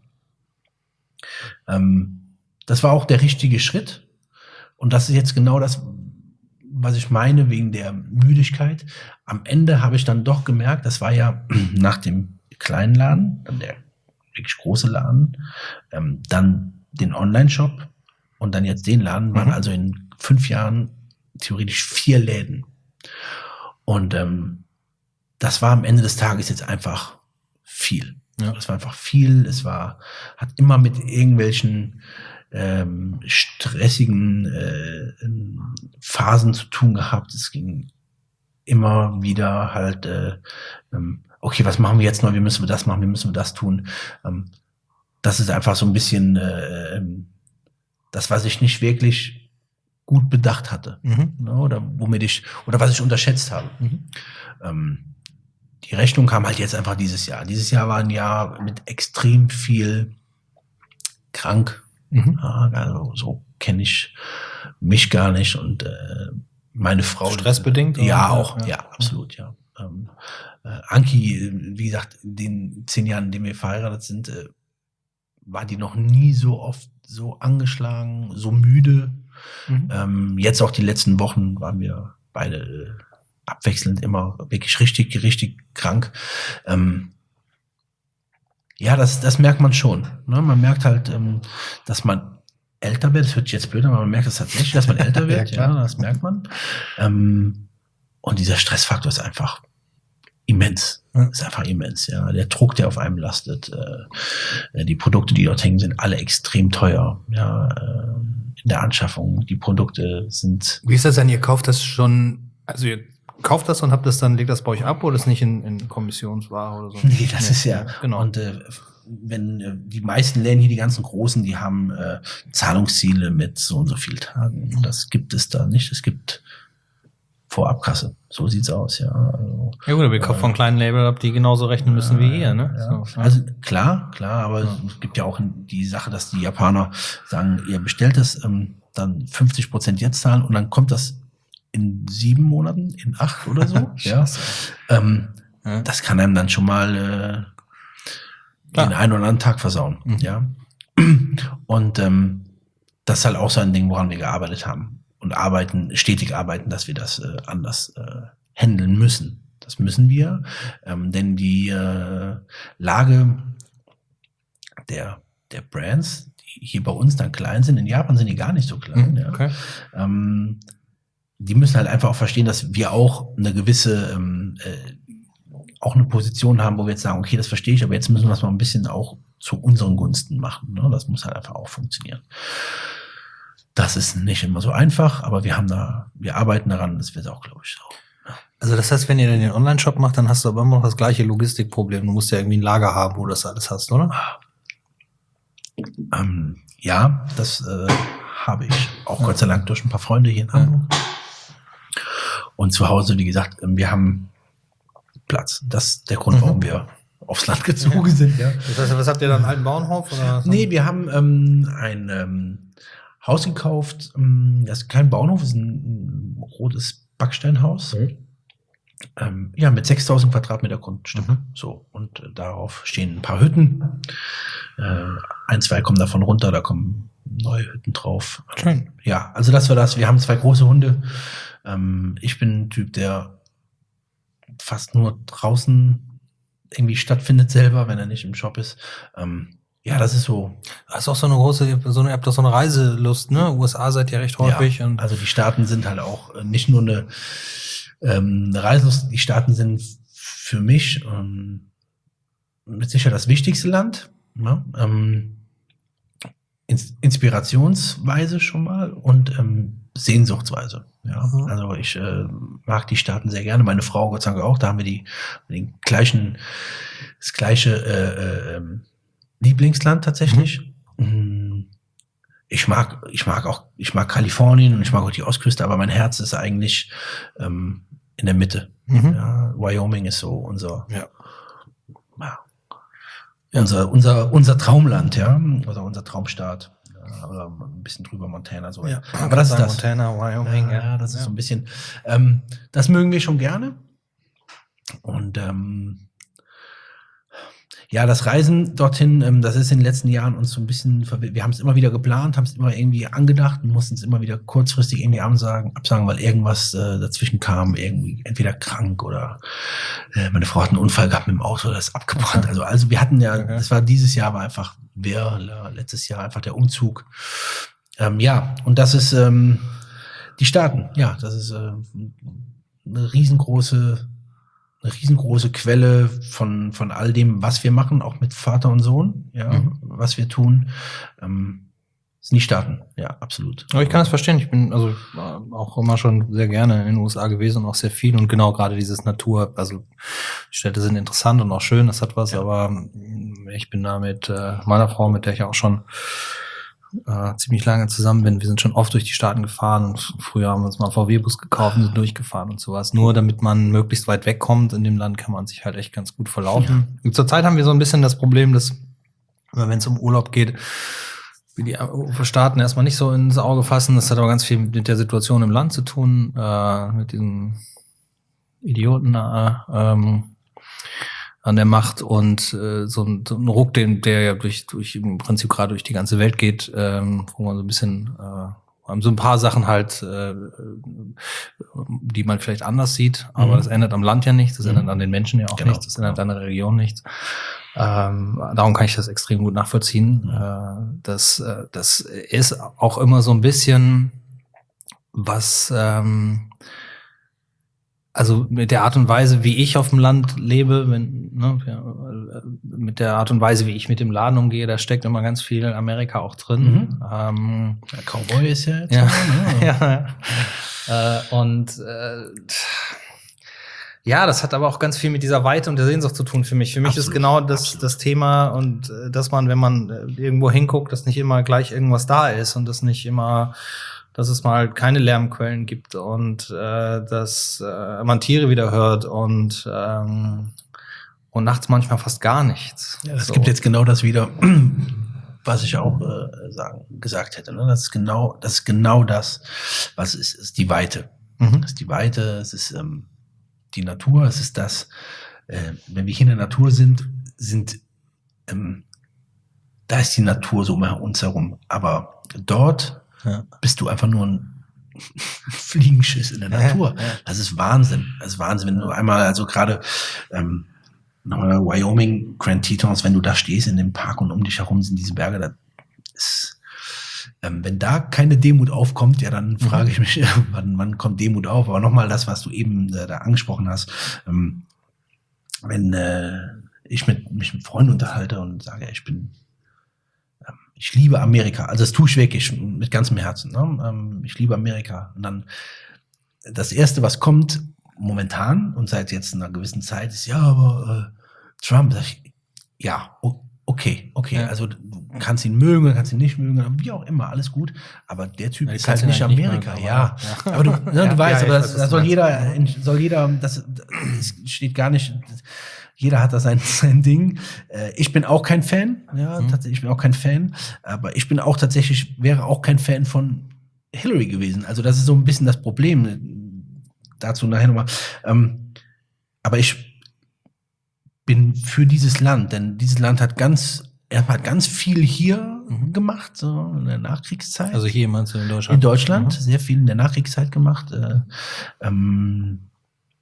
[SPEAKER 2] Ähm, das war auch der richtige Schritt und das ist jetzt genau das, was ich meine wegen der Müdigkeit. Am Ende habe ich dann doch gemerkt, das war ja nach dem kleinen Laden, dann der wirklich große Laden, ähm, dann den Online-Shop und dann jetzt den Laden, waren
[SPEAKER 1] Mhm.
[SPEAKER 2] also in fünf Jahren theoretisch vier Läden. Und ähm, das war am Ende des Tages jetzt einfach viel.
[SPEAKER 1] Ja.
[SPEAKER 2] Es war einfach viel, es war, hat immer mit irgendwelchen ähm, stressigen äh, Phasen zu tun gehabt. Es ging immer wieder halt, äh, ähm, okay, was machen wir jetzt noch? Wie müssen wir das machen? Wie müssen wir das tun? Ähm, das ist einfach so ein bisschen äh, ähm, das, was ich nicht wirklich gut bedacht hatte.
[SPEAKER 1] Mhm.
[SPEAKER 2] Ne? Oder womit ich, oder was ich unterschätzt habe.
[SPEAKER 1] Mhm.
[SPEAKER 2] Ähm, die Rechnung kam halt jetzt einfach dieses Jahr. Dieses Jahr war ein Jahr mit extrem viel krank.
[SPEAKER 1] Mhm.
[SPEAKER 2] Ja, also so kenne ich mich gar nicht und äh, meine Frau.
[SPEAKER 1] Stressbedingt?
[SPEAKER 2] Ja,
[SPEAKER 1] oder?
[SPEAKER 2] auch, ja, ja absolut, ja. Ähm, äh, Anki, wie gesagt, in den zehn Jahren, in denen wir verheiratet sind, äh, war die noch nie so oft so angeschlagen, so müde.
[SPEAKER 1] Mhm.
[SPEAKER 2] Ähm, jetzt auch die letzten Wochen waren wir beide äh, abwechselnd immer wirklich richtig, richtig krank. Ähm, Ja, das, das merkt man schon. Ne? Man merkt halt, ähm, dass man älter wird. Das hört sich jetzt blöd an, aber man merkt es tatsächlich, dass man älter wird.
[SPEAKER 1] Ja,
[SPEAKER 2] ja,
[SPEAKER 1] klar.
[SPEAKER 2] das merkt man. Ähm, und dieser Stressfaktor ist einfach immens.
[SPEAKER 1] Ja.
[SPEAKER 2] Ist einfach immens. Ja, der Druck, der auf einem lastet. Äh, die Produkte, die dort hängen, sind alle extrem teuer. Ja, äh, in der Anschaffung. Die Produkte sind.
[SPEAKER 1] Wie ist das denn? Ihr kauft das schon, also ihr kauft das und habt das dann, legt das bei euch ab oder ist nicht in, in Kommissionsware oder so?
[SPEAKER 2] Nee, das ist ja,
[SPEAKER 1] genau.
[SPEAKER 2] und äh, wenn äh, die meisten Läden hier, die ganzen großen, die haben äh, Zahlungsziele mit so und so viel Tagen. Das gibt es da nicht. Es gibt Vorabkasse. So sieht's aus, ja. Also,
[SPEAKER 1] Ja gut, aber ihr kauft von kleinen Label ab, die genauso rechnen müssen wie ihr, ne?
[SPEAKER 2] ja.
[SPEAKER 1] So, ja.
[SPEAKER 2] Also klar, klar, aber
[SPEAKER 1] Ja.
[SPEAKER 2] es gibt ja auch die Sache, dass die Japaner sagen, ihr bestellt es, ähm, dann fünfzig Prozent jetzt zahlen und dann kommt das in sieben Monaten, in acht oder so. ja. Ähm,
[SPEAKER 1] Ja.
[SPEAKER 2] Das kann einem dann schon mal äh, den einen oder anderen Tag versauen.
[SPEAKER 1] Mhm.
[SPEAKER 2] Ja. Und ähm, das ist halt auch so ein Ding, woran wir gearbeitet haben. Und arbeiten, stetig arbeiten, dass wir das äh, anders äh, handeln müssen. Das müssen wir, ähm, denn die äh, Lage der, der Brands, die hier bei uns dann klein sind, in Japan sind die gar nicht so klein.
[SPEAKER 1] Mhm,
[SPEAKER 2] ja.
[SPEAKER 1] okay.
[SPEAKER 2] ähm, die müssen halt einfach auch verstehen, dass wir auch eine gewisse, ähm, äh, auch eine Position haben, wo wir jetzt sagen, okay, das verstehe ich, aber jetzt müssen wir das mal ein bisschen auch zu unseren Gunsten machen. Ne? Das muss halt einfach auch funktionieren. Das ist nicht immer so einfach, aber wir haben da, wir arbeiten daran, das wird auch, glaube ich, so.
[SPEAKER 1] Also das heißt, wenn ihr dann den Online-Shop macht, dann hast du aber immer noch das gleiche Logistikproblem. Du musst ja irgendwie ein Lager haben, wo du das alles hast, oder?
[SPEAKER 2] Ähm, ja, das äh, habe ich auch Gott sei Dank durch ein paar Freunde hier in Hamburg. Und zu Hause, wie gesagt, wir haben Platz. Das ist der Grund,
[SPEAKER 1] Mhm.
[SPEAKER 2] warum wir aufs Land gezogen sind. Ja.
[SPEAKER 1] Das heißt, was habt ihr dann, einen alten Bauernhof? Oder so?
[SPEAKER 2] Nee, wir haben ähm, ein ähm, Haus gekauft. Ähm, das ist kein Bauernhof, das ist ein, ein rotes Backsteinhaus.
[SPEAKER 1] Mhm.
[SPEAKER 2] Ähm, ja, mit sechstausend Quadratmeter Grundstück.
[SPEAKER 1] Mhm.
[SPEAKER 2] So, und äh, darauf stehen ein paar Hütten. Äh, ein, zwei kommen davon runter, da kommen neue Hütten drauf.
[SPEAKER 1] Schön.
[SPEAKER 2] Ja, also das war das. Wir haben zwei große Hunde. Ähm, ich bin ein Typ, der fast nur draußen irgendwie stattfindet selber, wenn er nicht im Shop ist. Ähm, ja, das ist so.
[SPEAKER 1] Das ist auch so eine große, so eine, ihr habt doch so eine Reiselust, ne? U S A seid ihr recht häufig.
[SPEAKER 2] Ja,
[SPEAKER 1] und
[SPEAKER 2] also die Staaten sind halt auch äh, nicht nur eine, ähm, eine Reiselust, die Staaten sind für mich ähm, mit Sicherheit das wichtigste Land. Ne? Ähm, Ins- Inspirationsweise schon mal und ähm, Sehnsuchtsweise. Ja,
[SPEAKER 1] Mhm.
[SPEAKER 2] also ich äh, mag die Staaten sehr gerne. Meine Frau, Gott sei Dank auch. Da haben wir die den gleichen, das gleiche äh, äh, Lieblingsland tatsächlich. Mhm. Ich mag, ich mag auch, ich mag Kalifornien und ich mag auch die Ostküste, aber mein Herz ist eigentlich ähm, in der Mitte.
[SPEAKER 1] Mhm.
[SPEAKER 2] Ja, Wyoming ist so unser,
[SPEAKER 1] Ja.
[SPEAKER 2] ja, unser, unser, unser Traumland, ja, oder unser Traumstaat. Ja, oder ein bisschen drüber Montana, so.
[SPEAKER 1] Ja,
[SPEAKER 2] aber das ist das.
[SPEAKER 1] Montana, Wyoming,
[SPEAKER 2] Ja, ja, das ist so ein bisschen, ähm, das mögen wir schon gerne. Und ähm, Ja, das Reisen dorthin, ähm, das ist in den letzten Jahren uns so ein bisschen verwirrt. Wir haben es immer wieder geplant, haben es immer irgendwie angedacht und mussten es immer wieder kurzfristig irgendwie absagen, absagen, weil irgendwas äh, dazwischen kam, irgendwie entweder krank oder äh, meine Frau hat einen Unfall gehabt mit dem Auto, das ist abgebrannt. Also, also wir hatten ja,
[SPEAKER 1] Okay.
[SPEAKER 2] das war dieses Jahr war einfach wirr, letztes Jahr einfach der Umzug. Ähm, ja, und das ist ähm, die Staaten. Ja, das ist äh, eine riesengroße eine riesengroße Quelle von, von all dem, was wir machen, auch mit Vater und Sohn, ja,
[SPEAKER 1] Mhm.
[SPEAKER 2] was wir tun, ähm, sind die Staaten, ja, absolut.
[SPEAKER 1] Aber ich kann das verstehen. Ich bin also äh, auch immer schon sehr gerne in den U S A gewesen und auch sehr viel und genau gerade dieses Natur, also die Städte sind interessant und auch schön, das hat was,
[SPEAKER 2] Ja.
[SPEAKER 1] aber mm, ich bin da mit äh, meiner Frau, mit der ich auch schon äh, ziemlich lange zusammen bin. Wir sind schon oft durch die Staaten gefahren und früher haben wir uns mal einen V W-Bus gekauft und sind durchgefahren und sowas. Nur damit man möglichst weit wegkommt in dem Land, kann man sich halt echt ganz gut verlaufen. Und zurzeit haben wir so ein bisschen das Problem, dass wenn es um Urlaub geht, wir die Staaten erstmal nicht so ins Auge fassen. Das hat aber ganz viel mit der Situation im Land zu tun, äh, mit diesen Idioten äh, ähm, an der Macht und äh, so, ein, so ein Ruck, den, der ja durch, durch im Prinzip gerade durch die ganze Welt geht, ähm, wo man so ein bisschen äh, haben so ein paar Sachen halt, äh, die man vielleicht anders sieht, aber
[SPEAKER 2] Mhm.
[SPEAKER 1] das ändert am Land ja nichts, das
[SPEAKER 2] Mhm.
[SPEAKER 1] ändert an den Menschen ja auch
[SPEAKER 2] Genau,
[SPEAKER 1] nichts, das ändert
[SPEAKER 2] genau.
[SPEAKER 1] an der Region nichts. Ähm, darum kann ich das extrem gut nachvollziehen.
[SPEAKER 2] Mhm.
[SPEAKER 1] Äh, das, äh, das ist auch immer so ein bisschen was, ähm, also mit der Art und Weise, wie ich auf dem Land lebe, wenn, ne, ja, mit der Art und Weise, wie ich mit dem Laden umgehe, da steckt immer ganz viel Amerika auch drin.
[SPEAKER 2] Mhm.
[SPEAKER 1] Ähm,
[SPEAKER 2] Der Cowboy ist ja jetzt
[SPEAKER 1] ja,
[SPEAKER 2] so, ne?
[SPEAKER 1] ja, ja. Äh, und äh, ja, das hat aber auch ganz viel mit dieser Weite und der Sehnsucht zu tun für mich. Für mich
[SPEAKER 2] Absolut,
[SPEAKER 1] ist genau das,
[SPEAKER 2] absolut.
[SPEAKER 1] das Thema und äh, dass man, wenn man äh, irgendwo hinguckt, dass nicht immer gleich irgendwas da ist und dass nicht immer, dass es mal keine Lärmquellen gibt und äh, dass äh, man Tiere wieder hört und ähm, und nachts manchmal fast gar nichts.
[SPEAKER 2] Ja, das
[SPEAKER 1] So.
[SPEAKER 2] gibt jetzt genau das wieder, was ich auch äh, sagen, gesagt hätte. Ne? Das ist genau, das ist genau das, was es ist, ist die Weite.
[SPEAKER 1] Mhm.
[SPEAKER 2] Das ist die Weite, es ist ähm, die Natur, es ist das, äh, wenn wir hier in der Natur sind, sind ähm, da ist die Natur so um uns herum. Aber dort
[SPEAKER 1] Ja.
[SPEAKER 2] bist du einfach nur ein Fliegenschiss in der Natur.
[SPEAKER 1] Ja, ja.
[SPEAKER 2] Das ist Wahnsinn. Das ist Wahnsinn, wenn du einmal, also gerade ähm, nochmal Wyoming, Grand Tetons, wenn du da stehst in dem Park und um dich herum sind diese Berge, da ist, ähm, wenn da keine Demut aufkommt, ja, dann frage ich mich, wann, wann kommt Demut auf? Aber nochmal das, was du eben äh, da angesprochen hast, ähm, wenn äh, ich mit, mich mit Freunden unterhalte und sage, ich bin, ähm, ich liebe Amerika, also das tue ich wirklich mit ganzem Herzen, ne? ähm, ich liebe Amerika. Und dann das Erste, was kommt, momentan und seit jetzt einer gewissen Zeit ist, ja, aber äh, Trump, sag ich, ja, o- okay, okay,
[SPEAKER 1] Ja.
[SPEAKER 2] also du kannst ihn mögen, du kannst ihn nicht mögen, wie auch immer, alles gut, aber der Typ
[SPEAKER 1] Ja,
[SPEAKER 2] ist
[SPEAKER 1] kannst
[SPEAKER 2] halt
[SPEAKER 1] ihn
[SPEAKER 2] nicht
[SPEAKER 1] eigentlich nicht
[SPEAKER 2] Amerika,
[SPEAKER 1] mögen,
[SPEAKER 2] ja.
[SPEAKER 1] aber-
[SPEAKER 2] Aber du, ne,
[SPEAKER 1] Ja,
[SPEAKER 2] du weißt,
[SPEAKER 1] ja,
[SPEAKER 2] aber
[SPEAKER 1] ich
[SPEAKER 2] das,
[SPEAKER 1] weiß, was
[SPEAKER 2] das
[SPEAKER 1] du
[SPEAKER 2] soll
[SPEAKER 1] meinst.
[SPEAKER 2] jeder, soll jeder, das, das steht gar nicht, jeder hat da sein, sein Ding. Äh, Ich bin auch kein Fan, ja,
[SPEAKER 1] Mhm.
[SPEAKER 2] tatsächlich, ich bin auch kein Fan, aber ich bin auch tatsächlich, wäre auch kein Fan von Hillary gewesen. Also das ist so ein bisschen das Problem. Dazu nachher nochmal. Ähm, aber ich bin für dieses Land, denn dieses Land hat ganz, er hat ganz viel hier
[SPEAKER 1] Mhm.
[SPEAKER 2] gemacht, so in der Nachkriegszeit.
[SPEAKER 1] Also hier meinst du in Deutschland?
[SPEAKER 2] in Deutschland,
[SPEAKER 1] Mhm.
[SPEAKER 2] sehr viel in der Nachkriegszeit gemacht. Äh, ähm,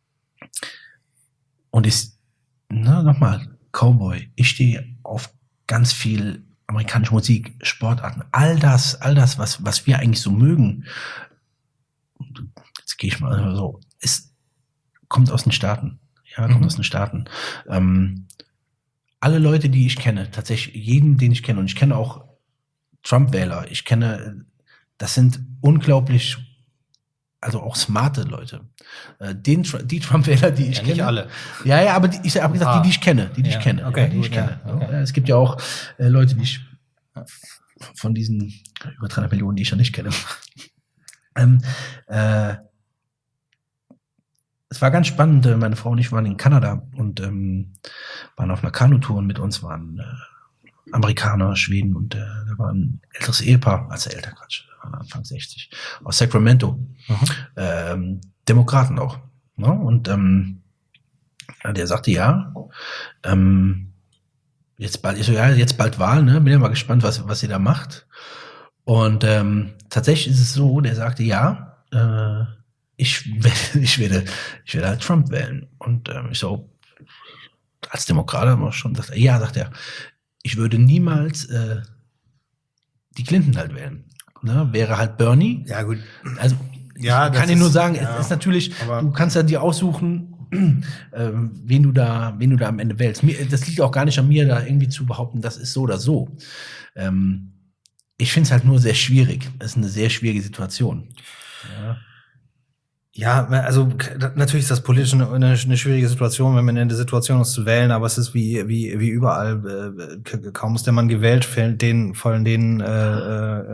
[SPEAKER 2] und ist, na, nochmal, Cowboy, ich stehe auf ganz viel amerikanische Musik, Sportarten, all das, all das, was, was wir eigentlich so mögen. Jetzt gehe ich mal so, ist, kommt aus den Staaten. Ja, kommt
[SPEAKER 1] Mhm.
[SPEAKER 2] aus den Staaten. Ähm, alle Leute, die ich kenne, tatsächlich jeden, den ich kenne, und ich kenne auch Trump-Wähler, ich kenne, das sind unglaublich, also auch smarte Leute. Äh, Den, Tr- die Trump-Wähler, die ich
[SPEAKER 1] Ja,
[SPEAKER 2] kenne.
[SPEAKER 1] nicht alle.
[SPEAKER 2] Ja, ja, aber die, ich habe gesagt, die, die ich kenne, die, die
[SPEAKER 1] Ja,
[SPEAKER 2] ich kenne,
[SPEAKER 1] okay,
[SPEAKER 2] ja, die ich
[SPEAKER 1] gut, ja,
[SPEAKER 2] kenne.
[SPEAKER 1] okay.
[SPEAKER 2] Ja, es gibt ja auch äh, Leute, die ich von diesen über dreihundert Millionen, die ich ja nicht kenne. ähm, äh, es war ganz spannend, äh, meine Frau und ich waren in Kanada und ähm, waren auf einer Kanutour und mit uns waren äh, Amerikaner, Schweden und äh, da war ein älteres Ehepaar, also älter Quatsch, waren Anfang sechzig, aus Sacramento,
[SPEAKER 1] Mhm.
[SPEAKER 2] ähm, Demokraten auch. Ne? Und ähm, der sagte, ja, ähm, jetzt bald, ich so, ja, jetzt bald Wahl, ne? Bin ja mal gespannt, was, was ihr da macht. Und ähm, tatsächlich ist es so, der sagte, ja, äh, ich werde, ich werde, ich werde halt Trump wählen. Und ähm, ich so, als Demokrat aber schon, sagt er, ja, sagt er, ich würde niemals äh, die Clinton halt wählen. Ne? Wäre halt Bernie.
[SPEAKER 1] Ja, gut.
[SPEAKER 2] Also
[SPEAKER 1] Ja,
[SPEAKER 2] ich
[SPEAKER 1] das
[SPEAKER 2] kann dir nur
[SPEAKER 1] ist-
[SPEAKER 2] sagen,
[SPEAKER 1] ja,
[SPEAKER 2] es ist natürlich,
[SPEAKER 1] aber-
[SPEAKER 2] du kannst ja dir aussuchen, ähm, wen du da, wen du da am Ende wählst. Mir, das liegt auch gar nicht an mir, da irgendwie zu behaupten, das ist so oder so. Ähm, ich finde es halt nur sehr schwierig. Es ist eine sehr schwierige Situation. Ja.
[SPEAKER 1] Ja, also k- natürlich ist das politisch eine, eine eine schwierige Situation, wenn man in der Situation ist zu wählen, aber es ist wie wie wie überall, äh, k- kaum ist der Mann gewählt, fallen den fallen den äh, äh,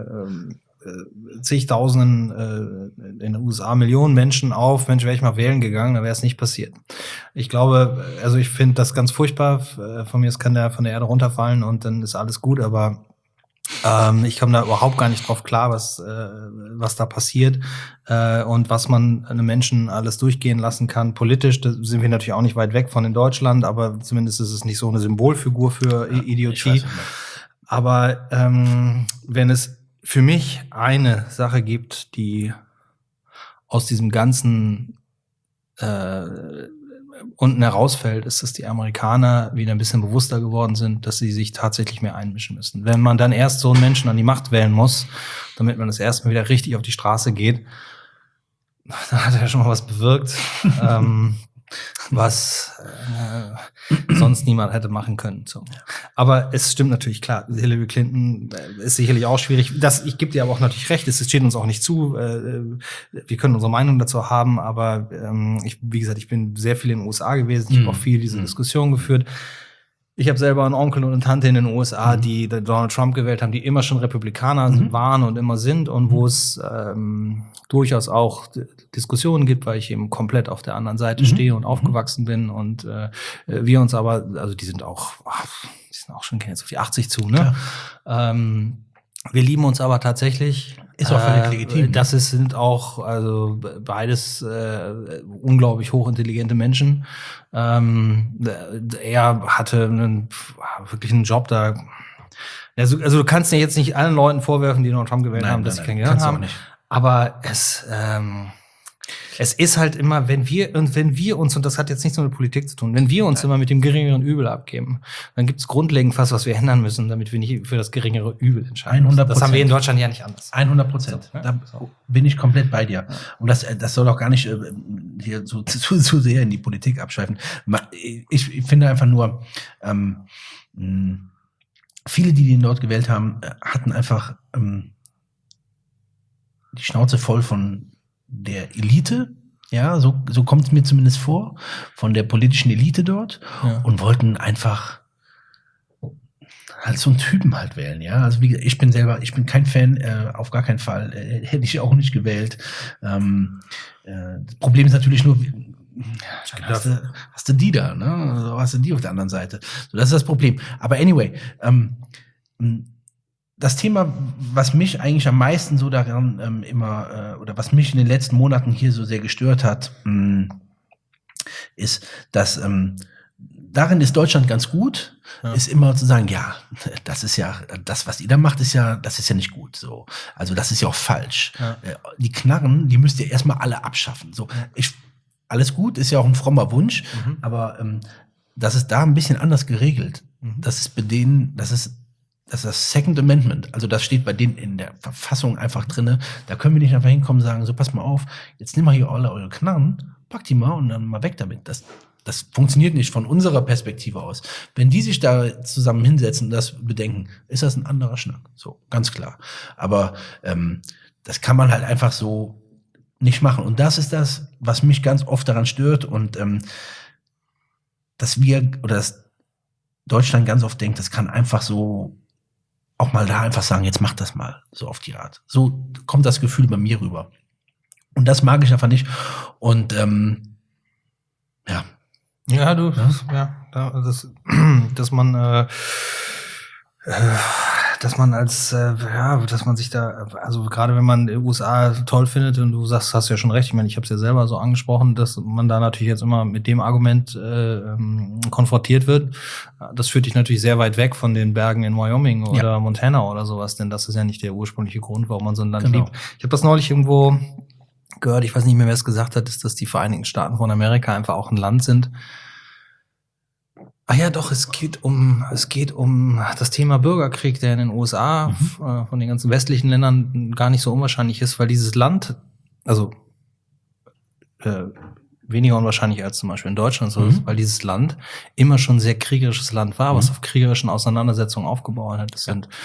[SPEAKER 1] äh, zigtausenden äh, in den U S A Millionen Menschen auf. Mensch, wäre ich mal wählen gegangen, dann wäre es nicht passiert. Ich glaube, also ich finde das ganz furchtbar. Äh, Von mir aus kann der von der Erde runterfallen und dann ist alles gut, aber ähm, ich komme da überhaupt gar nicht drauf klar, was, äh, was da passiert äh, und was man einem Menschen alles durchgehen lassen kann. Politisch da sind wir natürlich auch nicht weit weg von in Deutschland, aber zumindest ist es nicht so eine Symbolfigur für I-
[SPEAKER 2] Ich
[SPEAKER 1] Idiotie.
[SPEAKER 2] weiß nicht mehr.
[SPEAKER 1] Aber ähm, wenn es für mich eine Sache gibt, die aus diesem ganzen äh, unten herausfällt, ist, dass die Amerikaner wieder ein bisschen bewusster geworden sind, dass sie sich tatsächlich mehr einmischen müssen. Wenn man dann erst so einen Menschen an die Macht wählen muss, damit man das erstmal wieder richtig auf die Straße geht, dann hat er ja schon mal was bewirkt, ähm, was äh, sonst niemand hätte machen können. So. Aber es stimmt natürlich, klar, Hillary Clinton äh, ist sicherlich auch schwierig. Das, ich gebe dir aber auch natürlich recht, es steht uns auch nicht zu. Äh, wir können unsere Meinung dazu haben, aber ähm, ich, wie gesagt, ich bin sehr viel in den U S A gewesen, ich
[SPEAKER 2] Mhm.
[SPEAKER 1] habe auch viel diese
[SPEAKER 2] Mhm.
[SPEAKER 1] Diskussion geführt. Ich habe selber einen Onkel und eine Tante in den U S A,
[SPEAKER 2] Mhm.
[SPEAKER 1] die Donald Trump gewählt haben, die immer schon Republikaner
[SPEAKER 2] Mhm.
[SPEAKER 1] waren und immer sind und wo es ähm, durchaus auch D- Diskussionen gibt, weil ich eben komplett auf der anderen Seite
[SPEAKER 2] Mhm.
[SPEAKER 1] stehe und
[SPEAKER 2] Mhm.
[SPEAKER 1] aufgewachsen bin und äh, wir uns aber, also die sind auch, ach, die sind auch schon gehen jetzt auf die achtzig zu, ne? Ähm, wir lieben uns aber tatsächlich.
[SPEAKER 2] Ist auch völlig
[SPEAKER 1] Äh,
[SPEAKER 2] legitim.
[SPEAKER 1] Das ist, sind auch also beides äh, unglaublich hochintelligente Menschen. Ähm, er hatte einen, wirklich einen Job da. Also, also du kannst ja jetzt nicht allen Leuten vorwerfen, die Donald Trump gewählt
[SPEAKER 2] Nein,
[SPEAKER 1] haben,
[SPEAKER 2] nein,
[SPEAKER 1] dass sie
[SPEAKER 2] nein,
[SPEAKER 1] kein Gehirn
[SPEAKER 2] kannst du auch
[SPEAKER 1] haben.
[SPEAKER 2] nicht.
[SPEAKER 1] Aber es, ähm, es ist halt immer, wenn wir, und wenn wir uns, und das hat jetzt nichts mit Politik zu tun, wenn wir uns
[SPEAKER 2] Nein.
[SPEAKER 1] immer mit dem geringeren Übel abgeben, dann gibt es grundlegend was, was wir ändern müssen, damit wir nicht für das geringere Übel entscheiden.
[SPEAKER 2] hundert
[SPEAKER 1] Das haben wir in
[SPEAKER 2] Prozent.
[SPEAKER 1] Deutschland ja nicht anders.
[SPEAKER 2] hundert Prozent.
[SPEAKER 1] So, ja.
[SPEAKER 2] Da
[SPEAKER 1] So.
[SPEAKER 2] bin ich komplett bei dir. Und das, äh, das soll auch gar nicht äh, hier so zu, zu sehr in die Politik abschweifen. Ma- Ich, ich finde einfach nur, ähm, mh, viele, die den dort gewählt haben, äh, hatten einfach ähm, die Schnauze voll von der Elite. Ja, so, so kommt es mir zumindest vor, von der politischen Elite dort
[SPEAKER 1] Ja.
[SPEAKER 2] und wollten einfach halt so einen Typen halt wählen, ja. Also wie gesagt, ich bin selber, ich bin kein Fan, äh, auf gar keinen Fall, äh, hätte ich auch nicht gewählt. Ähm, äh, das Problem ist natürlich nur, wie- dann hast du, hast du die da, ne? Also hast du die auf der anderen Seite. So, das ist das Problem. Aber anyway, ähm, mh, das Thema, was mich eigentlich am meisten so daran ähm, immer, äh, oder was mich in den letzten Monaten hier so sehr gestört hat, mh, ist, dass ähm, darin ist Deutschland ganz gut,
[SPEAKER 1] Ja.
[SPEAKER 2] ist immer zu sagen, ja, das ist ja, das, was ihr da macht, ist ja, das ist ja nicht gut. So. Also das ist ja auch falsch.
[SPEAKER 1] Ja.
[SPEAKER 2] Äh, Die Knarren, die müsst ihr erstmal alle abschaffen. So, ich, alles gut, ist ja auch ein frommer Wunsch,
[SPEAKER 1] Mhm.
[SPEAKER 2] aber ähm, das ist da ein bisschen anders geregelt.
[SPEAKER 1] Mhm.
[SPEAKER 2] Das ist bei denen, das ist das ist das Second Amendment, also das steht bei denen in der Verfassung einfach drinne. Da können wir nicht einfach hinkommen und sagen, so pass mal auf, jetzt nimm mal hier alle eure Knarren, pack die mal und dann mal weg damit. Das, das funktioniert nicht von unserer Perspektive aus. Wenn die sich da zusammen hinsetzen und das bedenken, ist das ein anderer Schnack. So, ganz klar. Aber ähm, das kann man halt einfach so nicht machen. Und das ist das, was mich ganz oft daran stört und ähm, dass wir oder dass Deutschland ganz oft denkt, das kann einfach so auch mal da einfach sagen, jetzt mach das mal, so auf die Art. So kommt das Gefühl bei mir rüber. Und das mag ich einfach nicht. Und ähm, ja.
[SPEAKER 1] Ja, du, ja, da, das, dass man, äh, äh, dass man als, äh, ja, dass man sich da, also gerade wenn man die U S A toll findet und du sagst, hast ja schon recht, ich meine, ich habe es ja selber so angesprochen, dass man da natürlich jetzt immer mit dem Argument äh, ähm, konfrontiert wird. Das führt dich natürlich sehr weit weg von den Bergen in Wyoming oder ja. Montana oder sowas, denn das ist ja nicht der ursprüngliche Grund, warum man so ein Land genau. liebt. Ich habe das neulich irgendwo gehört, ich weiß nicht mehr, wer es gesagt hat, ist, dass die Vereinigten Staaten von Amerika einfach auch ein Land sind. Ah ja, doch, es geht um, es geht um das Thema Bürgerkrieg, der in den U S A mhm. äh, von den ganzen westlichen Ländern gar nicht so unwahrscheinlich ist, weil dieses Land, also äh, weniger unwahrscheinlich als zum Beispiel in Deutschland so mhm. ist, weil dieses Land immer schon ein sehr kriegerisches Land war, mhm. was auf kriegerischen Auseinandersetzungen aufgebaut hat. Das ja. sind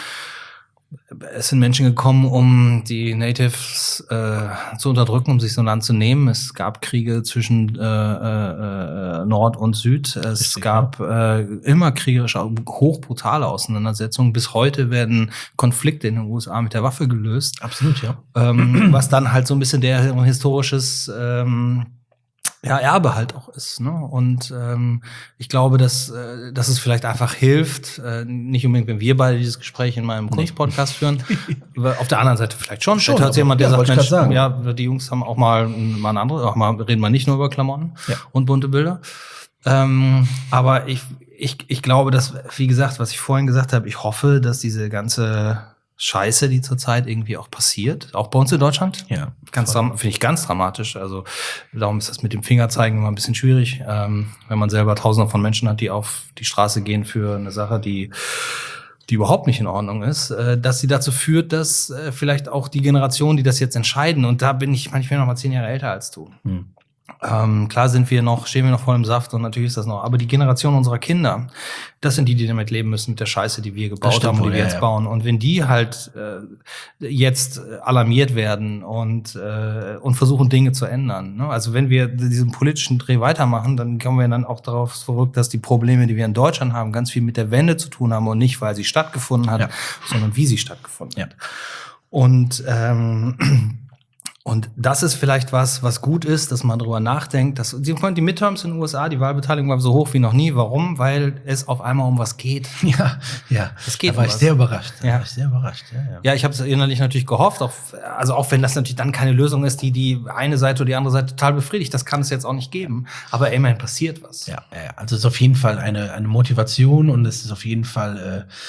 [SPEAKER 1] Es sind Menschen gekommen, um die Natives äh, zu unterdrücken, um sich so ein Land zu nehmen. Es gab Kriege zwischen äh, äh, Nord und Süd. Es Richtig, gab ja. äh, immer kriegerische, hochbrutale Auseinandersetzungen. Bis heute werden Konflikte in den U S A mit der Waffe gelöst.
[SPEAKER 2] Absolut, ja.
[SPEAKER 1] Ähm, was dann halt so ein bisschen der historisches ähm, ja, Erbe halt auch ist, ne? Und ähm, ich glaube, dass, äh, dass es vielleicht einfach hilft, äh, nicht unbedingt, wenn wir beide dieses Gespräch in meinem Kunstpodcast führen. Auf der anderen Seite vielleicht schon.
[SPEAKER 2] schon
[SPEAKER 1] vielleicht hat jemand, der
[SPEAKER 2] ja,
[SPEAKER 1] sagt, Mensch,
[SPEAKER 2] sagen.
[SPEAKER 1] ja, die Jungs haben auch mal, mal eine andere, auch mal reden wir nicht nur über Klamotten ja. und bunte Bilder. Ähm, aber ich, ich, ich glaube, dass, wie gesagt, was ich vorhin gesagt habe, ich hoffe, dass diese ganze Scheiße, die zurzeit irgendwie auch passiert, auch bei uns in Deutschland.
[SPEAKER 2] Ja.
[SPEAKER 1] Ganz dram- finde ich ganz dramatisch. Also darum ist das mit dem Fingerzeigen immer ein bisschen schwierig, ähm, wenn man selber Tausende von Menschen hat, die auf die Straße gehen für eine Sache, die die überhaupt nicht in Ordnung ist, äh, dass sie dazu führt, dass äh, vielleicht auch die Generationen, die das jetzt entscheiden, und da bin ich manchmal noch mal zehn Jahre älter als du. Hm. Ähm, klar sind wir noch, stehen wir noch voll im Saft und natürlich ist das noch, aber die Generation unserer Kinder, das sind die, die damit leben müssen, mit der Scheiße, die wir gebaut haben und die wir ja, jetzt ja. bauen. Und wenn die halt äh, jetzt alarmiert werden und äh, und versuchen, Dinge zu ändern, ne? Also wenn wir diesen politischen Dreh weitermachen, dann kommen wir dann auch darauf zurück, dass die Probleme, die wir in Deutschland haben, ganz viel mit der Wende zu tun haben und nicht, weil sie stattgefunden hat, ja. sondern wie sie stattgefunden ja. hat. Und ähm, Und das ist vielleicht was, was gut ist, dass man drüber nachdenkt. Dass, die Midterms in den U S A, die Wahlbeteiligung war so hoch wie noch nie. Warum? Weil es auf einmal um was geht.
[SPEAKER 2] Ja, ja.
[SPEAKER 1] Es geht
[SPEAKER 2] da war
[SPEAKER 1] um
[SPEAKER 2] ich
[SPEAKER 1] was.
[SPEAKER 2] sehr überrascht. Da
[SPEAKER 1] ja.
[SPEAKER 2] war ich sehr überrascht. Ja, ja.
[SPEAKER 1] ja ich habe es innerlich natürlich gehofft. Auch, also auch wenn das natürlich dann keine Lösung ist, die die eine Seite oder die andere Seite total befriedigt. Das kann es jetzt auch nicht geben. Aber immerhin passiert was.
[SPEAKER 2] Ja, ja. Also es ist auf jeden Fall eine, eine Motivation und es ist auf jeden Fall... Äh,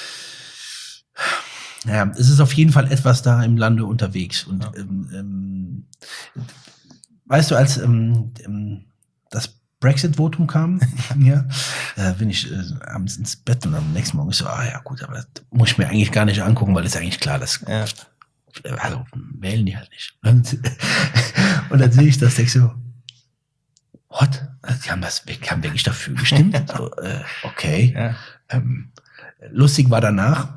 [SPEAKER 2] Ja, es ist auf jeden Fall etwas da im Lande unterwegs. Und ja. ähm, ähm, weißt du, als ähm, ähm, das Brexit-Votum kam, ja, äh, bin ich äh, abends ins Bett und am nächsten Morgen ich so, ah ja gut, aber das muss ich mir eigentlich gar nicht angucken, weil es ist eigentlich klar, dass
[SPEAKER 1] ja.
[SPEAKER 2] also wählen die halt nicht. Und, und dann sehe ich das, denke so, what? Die haben das, die haben wirklich dafür gestimmt? So, äh, okay.
[SPEAKER 1] Ja.
[SPEAKER 2] Ähm, lustig war danach,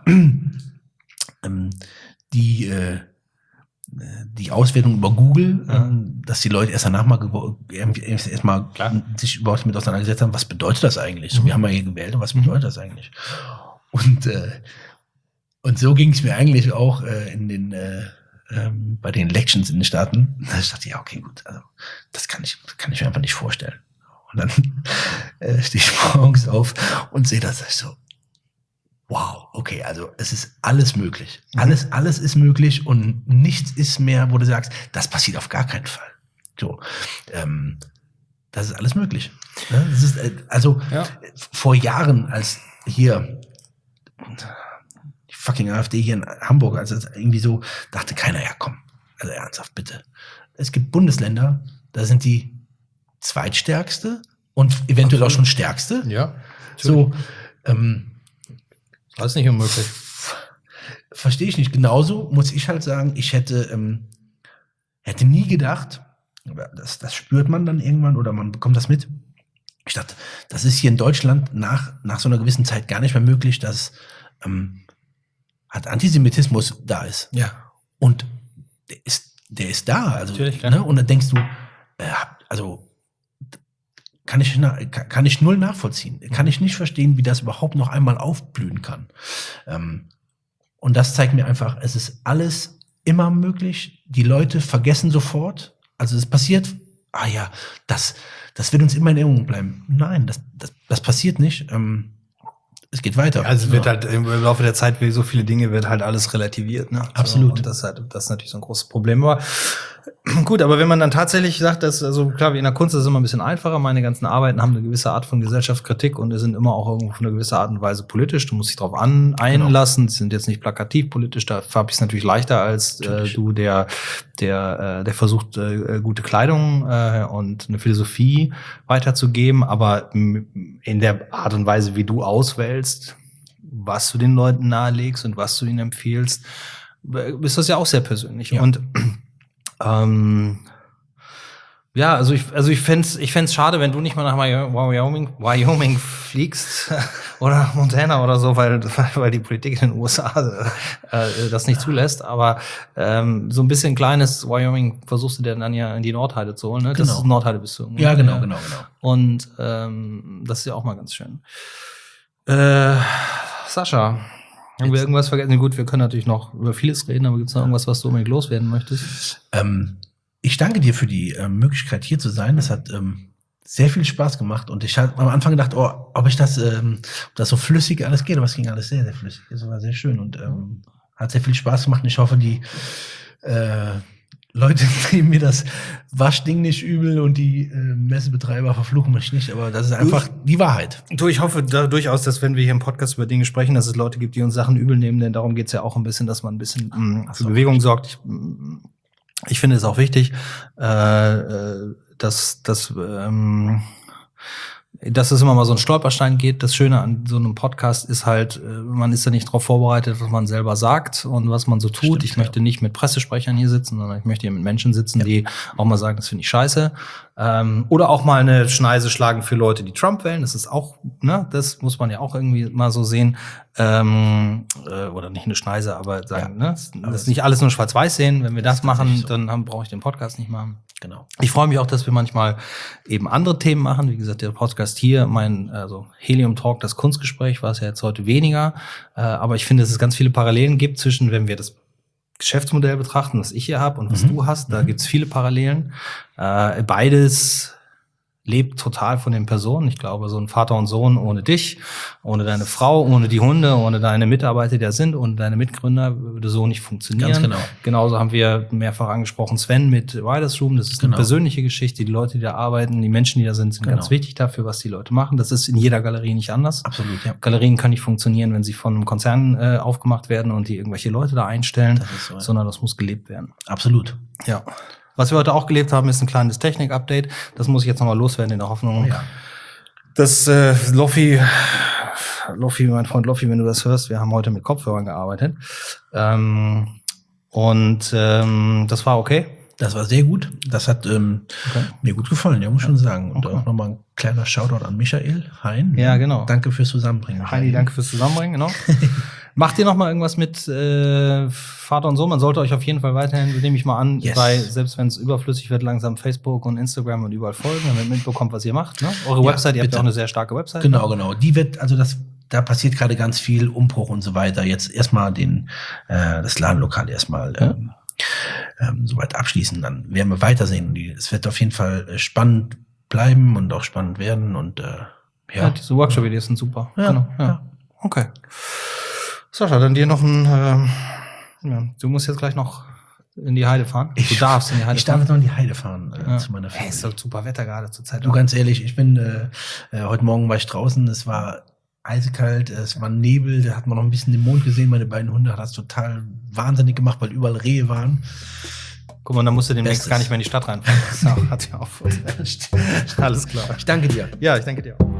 [SPEAKER 2] die äh, die Auswertung über Google, ja. ähm, dass die Leute erst danach mal erst, erst mal sich überhaupt mit auseinandergesetzt haben, was bedeutet das eigentlich? Mhm. So, wir haben ja hier gewählt und was bedeutet das eigentlich? Und äh, und so ging es mir eigentlich auch äh, in den äh, ähm, bei den Elections in den Staaten. Da ich dachte, ja okay, gut, also das kann ich kann ich mir einfach nicht vorstellen. Und dann äh, stehe ich morgens auf und sehe das so. Wow, okay, also es ist alles möglich. Alles, alles ist möglich und nichts ist mehr, wo du sagst, das passiert auf gar keinen Fall. So, ähm, das ist alles möglich. Ja, das ist, äh, also ja. vor Jahren, als hier die fucking AfD hier in Hamburg, also irgendwie so, dachte keiner, ja komm, also ernsthaft bitte. Es gibt Bundesländer, da sind die zweitstärkste und eventuell Absolut. auch schon stärkste.
[SPEAKER 1] Ja.
[SPEAKER 2] So, ähm,
[SPEAKER 1] das ist nicht unmöglich.
[SPEAKER 2] Verstehe ich nicht. Genauso muss ich halt sagen, ich hätte, ähm, hätte nie gedacht, das, das spürt man dann irgendwann oder man bekommt das mit. Ich dachte, das ist hier in Deutschland nach, nach so einer gewissen Zeit gar nicht mehr möglich, dass ähm, halt Antisemitismus da ist.
[SPEAKER 1] Ja.
[SPEAKER 2] Und der ist, der ist da. Also,
[SPEAKER 1] Natürlich,
[SPEAKER 2] ne? Und dann denkst du, äh, also Kann ich, kann ich null nachvollziehen. Kann ich nicht verstehen, wie das überhaupt noch einmal aufblühen kann. Ähm, und das zeigt mir einfach, es ist alles immer möglich. Die Leute vergessen sofort. Also es passiert, ah ja, das, das wird uns immer in Erinnerung bleiben. Nein, das, das, das passiert nicht. Ähm, es geht weiter.
[SPEAKER 1] Also wird halt im Laufe der Zeit, wie so viele Dinge, wird halt alles relativiert. Ne?
[SPEAKER 2] Absolut.
[SPEAKER 1] So, und das ist, halt, das ist natürlich so ein großes Problem. Aber gut, aber wenn man dann tatsächlich sagt, dass, also klar, wie in der Kunst ist es immer ein bisschen einfacher. Meine ganzen Arbeiten haben eine gewisse Art von Gesellschaftskritik und sind immer auch irgendwo auf eine gewisse Art und Weise politisch. Du musst dich darauf an, einlassen. Sie sind jetzt nicht plakativ politisch. Da habe ich es natürlich leichter als äh, du, der, der, äh, der versucht, äh, gute Kleidung äh, und eine Philosophie weiterzugeben. Aber in der Art und Weise, wie du auswählst, was du den Leuten nahelegst und was du ihnen empfiehlst, ist das ja auch sehr persönlich. Ja. Und ähm, ja, also ich, also ich fänd's, ich fänd's schade, wenn du nicht mal nach Wyoming, Wyoming fliegst oder Montana oder so, weil, weil die Politik in den U S A äh, das nicht zulässt. Aber ähm, so ein bisschen kleines Wyoming versuchst du dir dann ja in die Nordheide zu holen. Ne? Das
[SPEAKER 2] genau.
[SPEAKER 1] ist Nordheide bist du.
[SPEAKER 2] Ja, genau, genau, genau.
[SPEAKER 1] Und ähm, das ist ja auch mal ganz schön. Äh, Sascha, haben wir irgendwas vergessen? Gut, wir können natürlich noch über vieles reden, aber gibt es noch irgendwas, was du unbedingt loswerden möchtest?
[SPEAKER 2] Ähm, ich danke dir für die äh, Möglichkeit, hier zu sein. Das hat ähm, sehr viel Spaß gemacht und ich habe am Anfang gedacht, oh, ob ich das, ähm, ob das so flüssig alles geht, aber es ging alles sehr, sehr flüssig. Das war sehr schön und ähm, hat sehr viel Spaß gemacht und ich hoffe, die äh, Leute nehmen mir das Waschding nicht übel und die äh, Messebetreiber verfluchen mich nicht, aber das ist einfach die Wahrheit.
[SPEAKER 1] Du, ich hoffe da durchaus, dass wenn wir hier im Podcast über Dinge sprechen, dass es Leute gibt, die uns Sachen übel nehmen, denn darum geht's ja auch ein bisschen, dass man ein bisschen mh, für Bewegung sorgt. Ich, ich finde es auch wichtig, äh, dass, dass ähm, dass es immer mal so ein Stolperstein geht. Das Schöne an so einem Podcast ist halt, man ist ja nicht darauf vorbereitet, was man selber sagt und was man so tut. Stimmt, ich möchte ja. nicht mit Pressesprechern hier sitzen, sondern ich möchte hier mit Menschen sitzen, ja. die auch mal sagen, das finde ich scheiße. Ähm, oder auch mal eine Schneise schlagen für Leute, die Trump wählen. Das ist auch, ne, das muss man ja auch irgendwie mal so sehen. Ähm, äh, oder nicht eine Schneise, aber sagen, ja. ne, das ist nicht alles nur schwarz-weiß sehen. Wenn wir das, das machen, so. dann haben, brauche ich den Podcast nicht machen.
[SPEAKER 2] Genau.
[SPEAKER 1] Ich freue mich auch, dass wir manchmal eben andere Themen machen. Wie gesagt, der Podcast hier, mein also Helium Talk, das Kunstgespräch, war es ja jetzt heute weniger. Äh, aber ich finde, dass es ganz viele Parallelen gibt zwischen, wenn wir das Geschäftsmodell betrachten, was ich hier habe und was mhm. du hast. Da mhm. gibt es viele Parallelen. Äh, beides lebt total von den Personen. Ich glaube, so ein Vater und Sohn ohne dich, ohne deine Frau, ohne die Hunde, ohne deine Mitarbeiter, die da sind, ohne deine Mitgründer würde so nicht funktionieren.
[SPEAKER 2] Ganz genau.
[SPEAKER 1] Genauso haben wir mehrfach angesprochen Sven mit Riders Room. Das ist genau. eine persönliche Geschichte. Die Leute, die da arbeiten, die Menschen, die da sind, sind genau. ganz wichtig dafür, was die Leute machen. Das ist in jeder Galerie nicht anders.
[SPEAKER 2] Absolut, ja.
[SPEAKER 1] Galerien können nicht funktionieren, wenn sie von einem Konzern äh, aufgemacht werden und die irgendwelche Leute da einstellen, das so, ja. sondern das muss gelebt werden.
[SPEAKER 2] Absolut.
[SPEAKER 1] Ja. Was wir heute auch gelebt haben, ist ein kleines Technik-Update. Das muss ich jetzt nochmal loswerden in der Hoffnung,
[SPEAKER 2] ja.
[SPEAKER 1] dass äh, Loffi, Loffi, mein Freund Loffi, wenn du das hörst, wir haben heute mit Kopfhörern gearbeitet. Ähm, und ähm, das war okay.
[SPEAKER 2] Das war sehr gut. Das hat ähm, okay. mir gut gefallen, ja, muss ich schon sagen. Und
[SPEAKER 1] okay.
[SPEAKER 2] auch nochmal ein kleiner Shoutout an Michael Hein.
[SPEAKER 1] Ja, genau.
[SPEAKER 2] Danke fürs Zusammenbringen.
[SPEAKER 1] Heini, danke fürs Zusammenbringen, genau. Macht ihr noch mal irgendwas mit äh, Vater und Sohn? Man sollte euch auf jeden Fall weiterhin, nehme ich mal an,
[SPEAKER 2] yes.
[SPEAKER 1] bei, selbst wenn es überflüssig wird, langsam Facebook und Instagram und überall folgen, damit man mitbekommt, was ihr macht. Ne? Eure ja, Website, ihr bitte. Habt ja auch eine sehr starke Website.
[SPEAKER 2] Genau,
[SPEAKER 1] ne?
[SPEAKER 2] genau. Die wird, also das, da passiert gerade ganz viel Umbruch und so weiter. Jetzt erstmal den, äh, das Ladenlokal erstmal ähm, ja. ähm, soweit abschließen, dann werden wir weitersehen. Es wird auf jeden Fall spannend bleiben und auch spannend werden und äh, ja.
[SPEAKER 1] ja, diese Workshop-Ideen sind super.
[SPEAKER 2] Ja,
[SPEAKER 1] genau. Ja.
[SPEAKER 2] ja.
[SPEAKER 1] Okay. Sascha, dann dir noch ein, ähm, ja, du musst jetzt gleich noch in die Heide fahren.
[SPEAKER 2] Ich,
[SPEAKER 1] du darfst in die Heide
[SPEAKER 2] ich
[SPEAKER 1] fahren.
[SPEAKER 2] Ich darf jetzt noch in die Heide fahren äh,
[SPEAKER 1] ja.
[SPEAKER 2] zu meiner Familie.
[SPEAKER 1] Hey, ist doch super Wetter gerade zur Zeit.
[SPEAKER 2] Du, ganz ehrlich, ich bin, äh, äh, heute Morgen war ich draußen, es war eisekalt, es war Nebel, da hat man noch ein bisschen den Mond gesehen, meine beiden Hunde hat das total wahnsinnig gemacht, weil überall Rehe waren.
[SPEAKER 1] Guck mal, dann musst du demnächst
[SPEAKER 2] Bestes.
[SPEAKER 1] gar nicht mehr in die Stadt reinfahren. Das hat sich auch. Alles klar.
[SPEAKER 2] Ich danke dir.
[SPEAKER 1] Ja, ich danke dir auch.